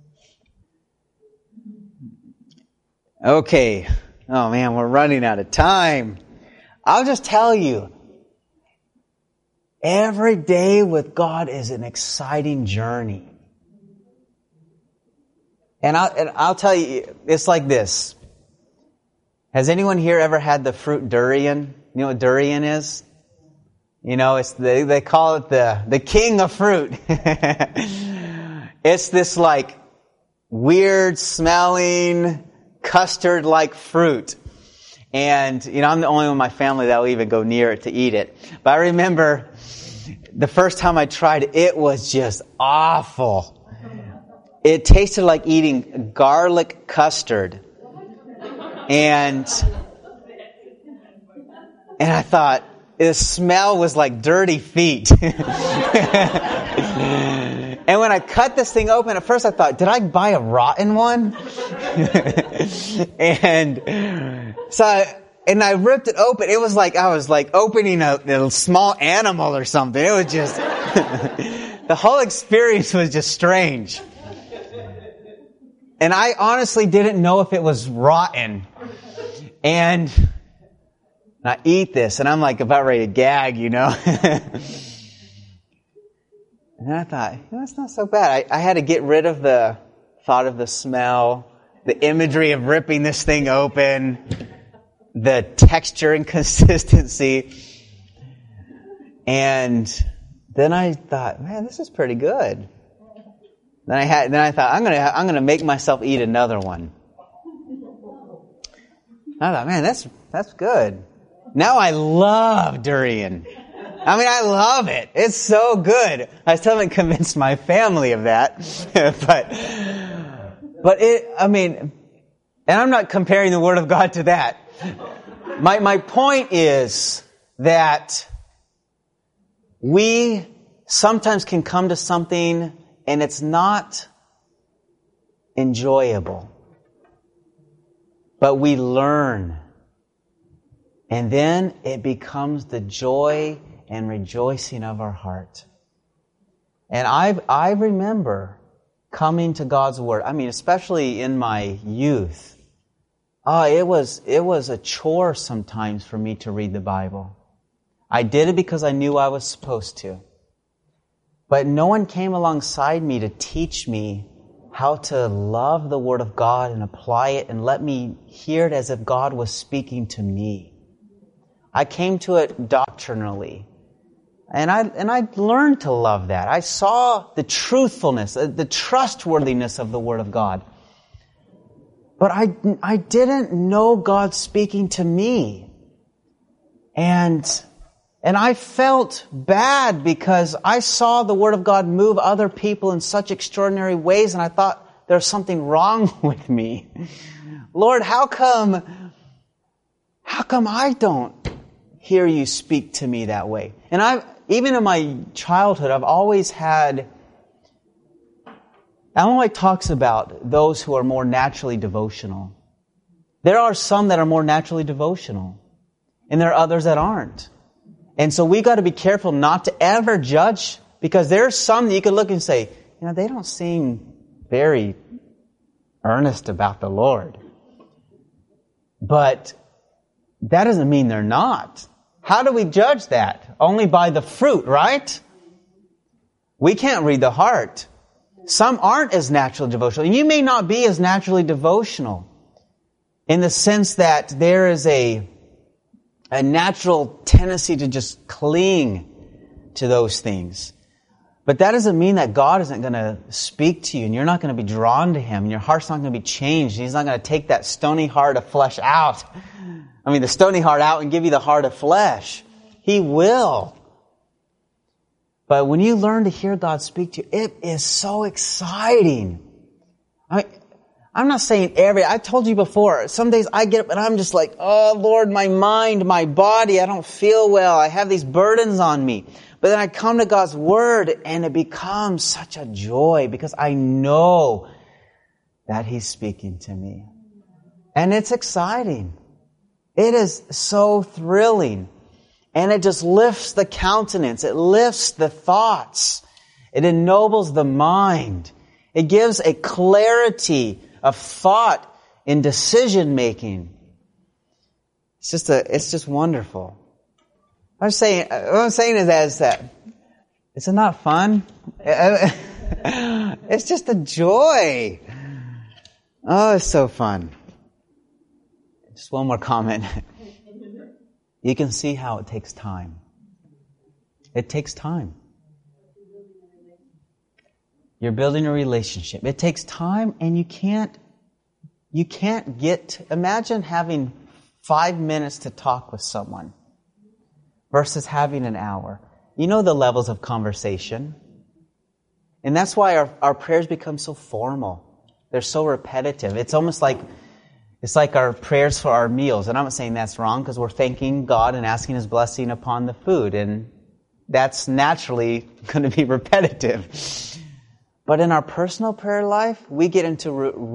Okay. Oh man, we're running out of time. I'll just tell you, every day with God is an exciting journey. And I'll tell you, it's like this. Has anyone here ever had the fruit durian? You know what durian is? You know, they call it the king of fruit. It's this like weird smelling custard-like fruit. And, you know, I'm the only one in my family that will even go near it to eat it. But I remember the first time I tried it, it was just awful. It tasted like eating garlic custard. And And I thought, the smell was like dirty feet. And when I cut this thing open, at first I thought, did I buy a rotten one? And I ripped it open. It was like I was like opening a small animal or something. It was just, the whole experience was just strange. And I honestly didn't know if it was rotten. And I eat this, and I'm like about ready to gag, you know. And I thought, it's not so bad. I had to get rid of the thought of the smell, the imagery of ripping this thing open, the texture and consistency. And then I thought, man, this is pretty good. Then I thought, I'm gonna make myself eat another one. I thought, man, that's good. Now I love durian. I mean, I love it. It's so good. I still haven't convinced my family of that. but and I'm not comparing the Word of God to that. My point is that we sometimes can come to something and it's not enjoyable. But we learn. And then it becomes the joy and rejoicing of our heart. And I remember coming to God's Word. I mean, especially in my youth. It was a chore sometimes for me to read the Bible. I did it because I knew I was supposed to. But no one came alongside me to teach me how to love the Word of God and apply it and let me hear it as if God was speaking to me. I came to it doctrinally. And I learned to love that. I saw the truthfulness, the trustworthiness of the Word of God. But I didn't know God speaking to me. And I felt bad because I saw the Word of God move other people in such extraordinary ways, and I thought there's something wrong with me. Lord, how come I don't hear you speak to me that way? And even in my childhood, I've always had, Ellen White talks about those who are more naturally devotional. There are some that are more naturally devotional, and there are others that aren't. And so we got to be careful not to ever judge, because there's some that you can look and say, they don't seem very earnest about the Lord. But that doesn't mean they're not. How do we judge that? Only by the fruit, right? We can't read the heart. Some aren't as naturally devotional. And you may not be as naturally devotional in the sense that there is a natural tendency to just cling to those things. But that doesn't mean that God isn't going to speak to you and you're not going to be drawn to Him and your heart's not going to be changed. He's not going to take that stony heart of flesh out. The stony heart out and give you the heart of flesh. He will. But when you learn to hear God speak to you, it is so exciting. I'm not saying I told you before, some days I get up and I'm just like, oh Lord, my mind, my body, I don't feel well. I have these burdens on me. But then I come to God's Word and it becomes such a joy because I know that He's speaking to me. And it's exciting. It is so thrilling. And it just lifts the countenance. It lifts the thoughts. It ennobles the mind. It gives a clarity of thought in decision making. It's just wonderful. What I'm saying is that it's not fun. It's just a joy. Oh, it's so fun. Just one more comment. You can see how it takes time. It takes time. You're building a relationship. It takes time, and you can't imagine having 5 minutes to talk with someone versus having an hour. You know the levels of conversation. And that's why our prayers become so formal. They're so repetitive. It's almost like It's like our prayers for our meals. And I'm not saying that's wrong, because we're thanking God and asking His blessing upon the food. And that's naturally going to be repetitive. But in our personal prayer life, we get into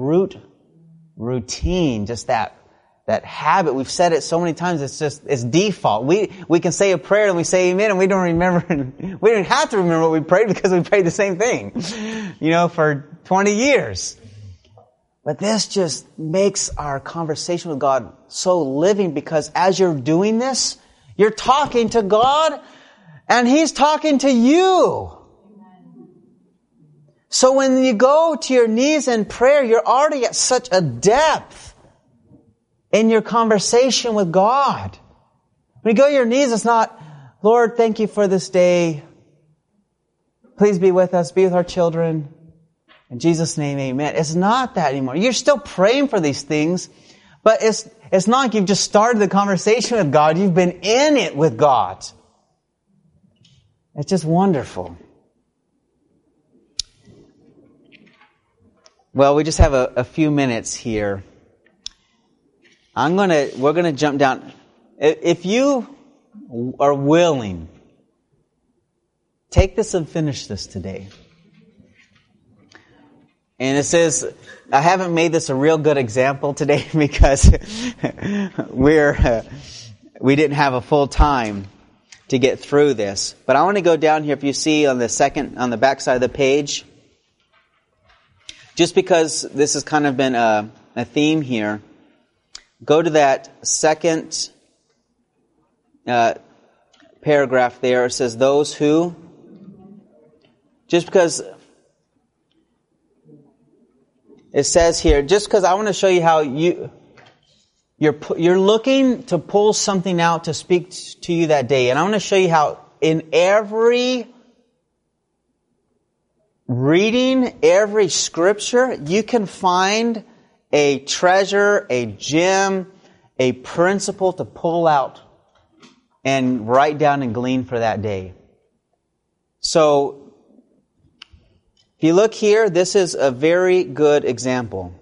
routine, just that habit. We've said it so many times, it's default. We can say a prayer and we say amen, and we don't remember, we don't have to remember what we prayed, because we prayed the same thing, for 20 years. But this just makes our conversation with God so living, because as you're doing this, you're talking to God and He's talking to you. So when you go to your knees in prayer, you're already at such a depth in your conversation with God. When you go to your knees, it's not, Lord, thank you for this day. Please be with us, be with our children. In Jesus' name, amen. It's not that anymore. You're still praying for these things, but it's not like you've just started the conversation with God. You've been in it with God. It's just wonderful. Well, we just have a few minutes here. We're gonna jump down. If you are willing, take this and finish this today. And it says, I haven't made this a real good example today because we didn't have a full time to get through this. But I want to go down here, if you see on the back side of the page, just because this has kind of been a theme here, go to that second paragraph there. It says, those who, just because it says here, just because I want to show you how you're looking to pull something out to speak to you that day. And I want to show you how in every reading, every scripture, you can find a treasure, a gem, a principle to pull out and write down and glean for that day. So, if you look here, this is a very good example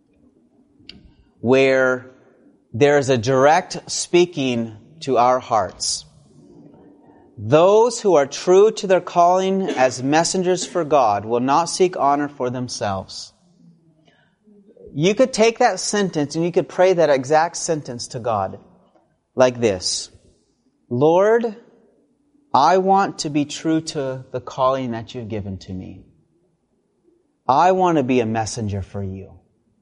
where there's a direct speaking to our hearts. Those who are true to their calling as messengers for God will not seek honor for themselves. You could take that sentence and you could pray that exact sentence to God like this. Lord, I want to be true to the calling that you've given to me. I want to be a messenger for you.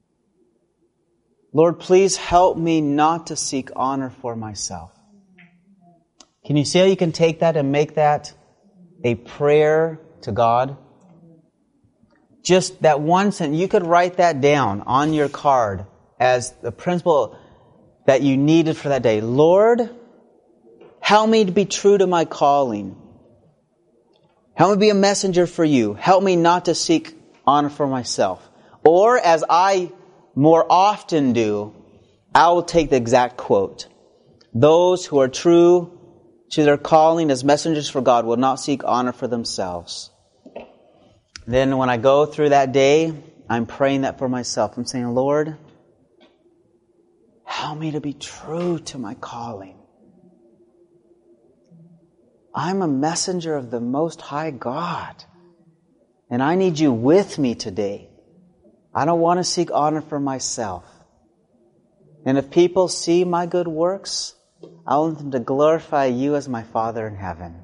Lord, please help me not to seek honor for myself. Can you see how you can take that and make that a prayer to God? Just that one sentence, you could write that down on your card as the principle that you needed for that day. Lord, help me to be true to my calling. Help me be a messenger for you. Help me not to seek honor for myself. Or, as I more often do, I will take the exact quote. Those who are true to their calling as messengers for God will not seek honor for themselves. Then when I go through that day, I'm praying that for myself. I'm saying, Lord, help me to be true to my calling. I'm a messenger of the Most High God. And I need you with me today. I don't want to seek honor for myself. And if people see my good works, I want them to glorify you as my Father in heaven.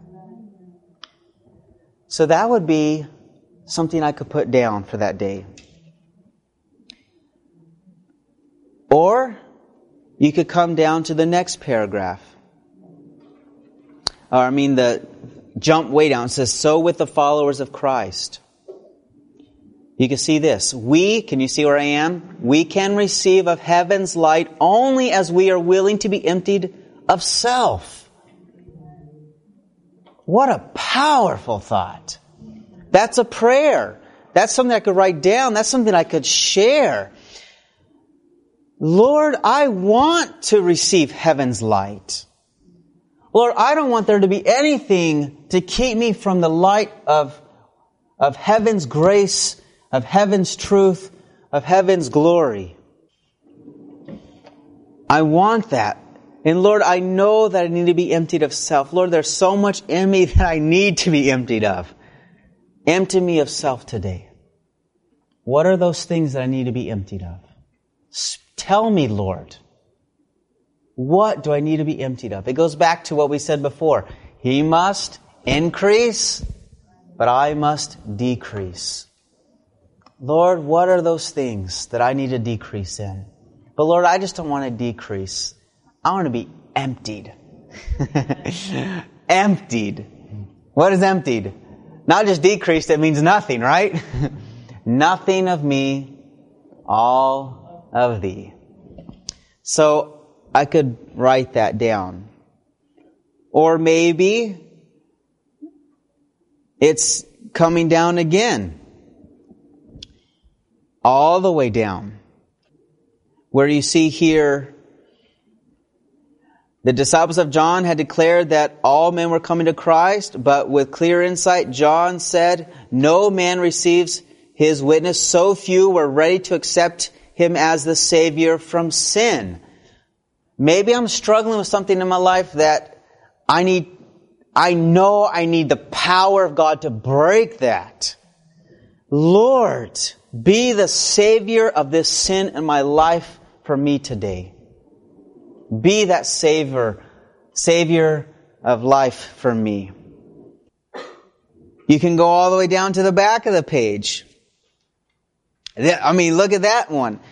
So that would be something I could put down for that day. Or you could come down to the next paragraph. Jump way down. It says, so with the followers of Christ. You can see this. Can you see where I am? We can receive of heaven's light only as we are willing to be emptied of self. What a powerful thought. That's a prayer. That's something I could write down. That's something I could share. Lord, I want to receive heaven's light. Lord, I don't want there to be anything to keep me from the light of heaven's grace, of heaven's truth, of heaven's glory. I want that. And Lord, I know that I need to be emptied of self. Lord, there's so much in me that I need to be emptied of. Empty me of self today. What are those things that I need to be emptied of? Tell me, Lord. What do I need to be emptied of? It goes back to what we said before. He must increase, but I must decrease. Lord, what are those things that I need to decrease in? But Lord, I just don't want to decrease. I want to be emptied. Emptied. What is emptied? Not just decreased, it means nothing, right? Nothing of me, all of thee. So I could write that down. Or maybe it's coming down again. All the way down. Where you see here, the disciples of John had declared that all men were coming to Christ, but with clear insight, John said, no man receives his witness. So few were ready to accept him as the Savior from sin. Maybe I'm struggling with something in my life that I know I need the power of God to break that. Lord, be the Savior of this sin in my life for me today. Be that Savior of life for me. You can go all the way down to the back of the page. I mean, look at that one.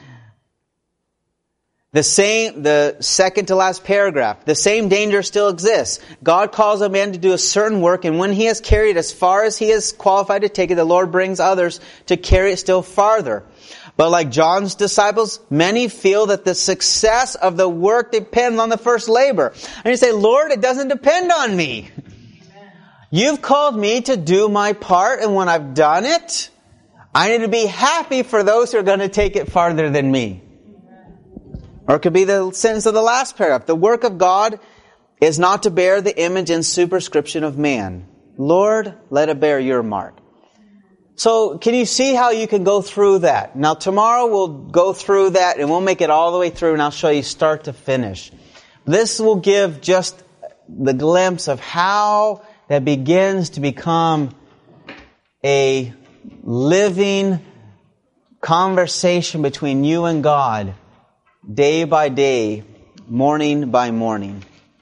The second to last paragraph. The same danger still exists. God calls a man to do a certain work, and when he has carried it as far as he is qualified to take it, the Lord brings others to carry it still farther. But like John's disciples, many feel that the success of the work depends on the first labor. And you say, Lord, it doesn't depend on me. You've called me to do my part, and when I've done it, I need to be happy for those who are going to take it farther than me. Or it could be the sentence of the last paragraph. The work of God is not to bear the image and superscription of man. Lord, let it bear your mark. So, can you see how you can go through that? Now, tomorrow we'll go through that and we'll make it all the way through and I'll show you start to finish. This will give just the glimpse of how that begins to become a living conversation between you and God, day by day, morning by morning.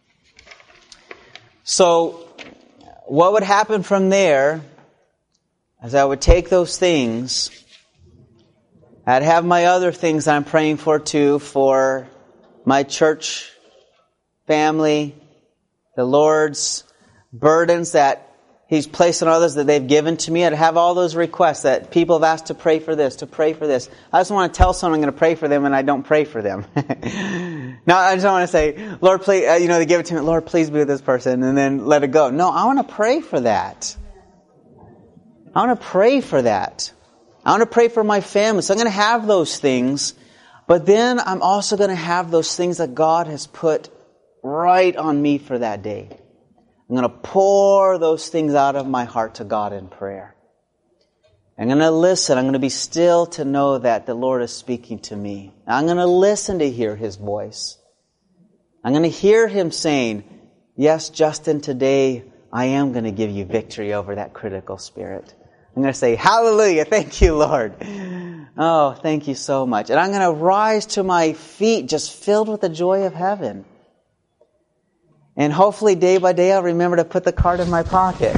So, what would happen from there, as I would take those things, I'd have my other things I'm praying for too, for my church family, the Lord's burdens that He's placed on others that they've given to me. I'd have all those requests that people have asked to pray for this, to pray for this. I just want to tell someone I'm going to pray for them and I don't pray for them. Now, I just don't want to say, Lord, please, they give it to me, Lord, please be with this person, and then let it go. No, I want to pray for that. I want to pray for that. I want to pray for my family. So I'm going to have those things, but then I'm also going to have those things that God has put right on me for that day. I'm going to pour those things out of my heart to God in prayer. I'm going to listen. I'm going to be still to know that the Lord is speaking to me. I'm going to listen to hear His voice. I'm going to hear Him saying, yes, Justin, today I am going to give you victory over that critical spirit. I'm going to say, hallelujah, thank you, Lord. Oh, thank you so much. And I'm going to rise to my feet just filled with the joy of heaven. And hopefully day by day I'll remember to put the card in my pocket.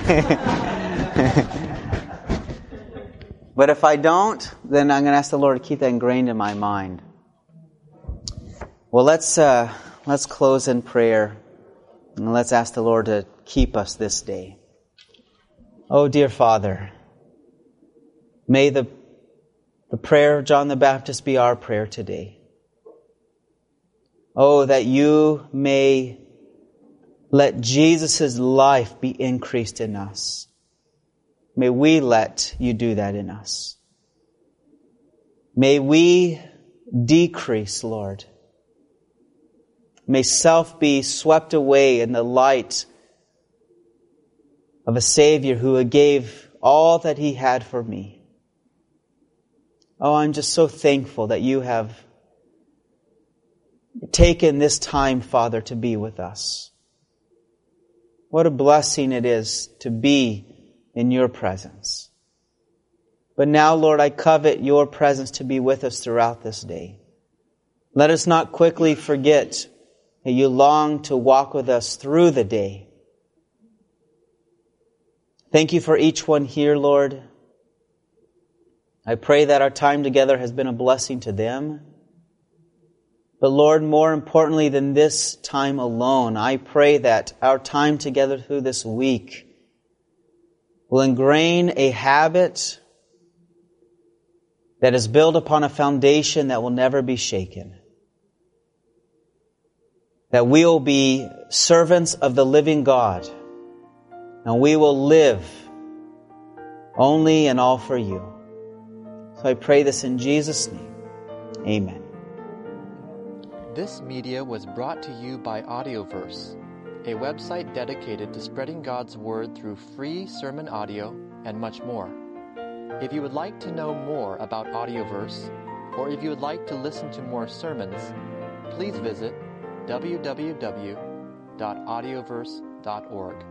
But if I don't, then I'm going to ask the Lord to keep that ingrained in my mind. Well, let's close in prayer. And let's ask the Lord to keep us this day. Oh, dear Father, may the prayer of John the Baptist be our prayer today. Oh, that you may let Jesus' life be increased in us. May we let you do that in us. May we decrease, Lord. May self be swept away in the light of a Savior who gave all that He had for me. Oh, I'm just so thankful that you have taken this time, Father, to be with us. What a blessing it is to be in your presence. But now, Lord, I covet your presence to be with us throughout this day. Let us not quickly forget that you long to walk with us through the day. Thank you for each one here, Lord. I pray that our time together has been a blessing to them. But Lord, more importantly than this time alone, I pray that our time together through this week will ingrain a habit that is built upon a foundation that will never be shaken. That we will be servants of the living God, and we will live only and all for you. So I pray this in Jesus' name. Amen. This media was brought to you by Audioverse, a website dedicated to spreading God's Word through free sermon audio and much more. If you would like to know more about Audioverse, or if you would like to listen to more sermons, please visit www.audioverse.org.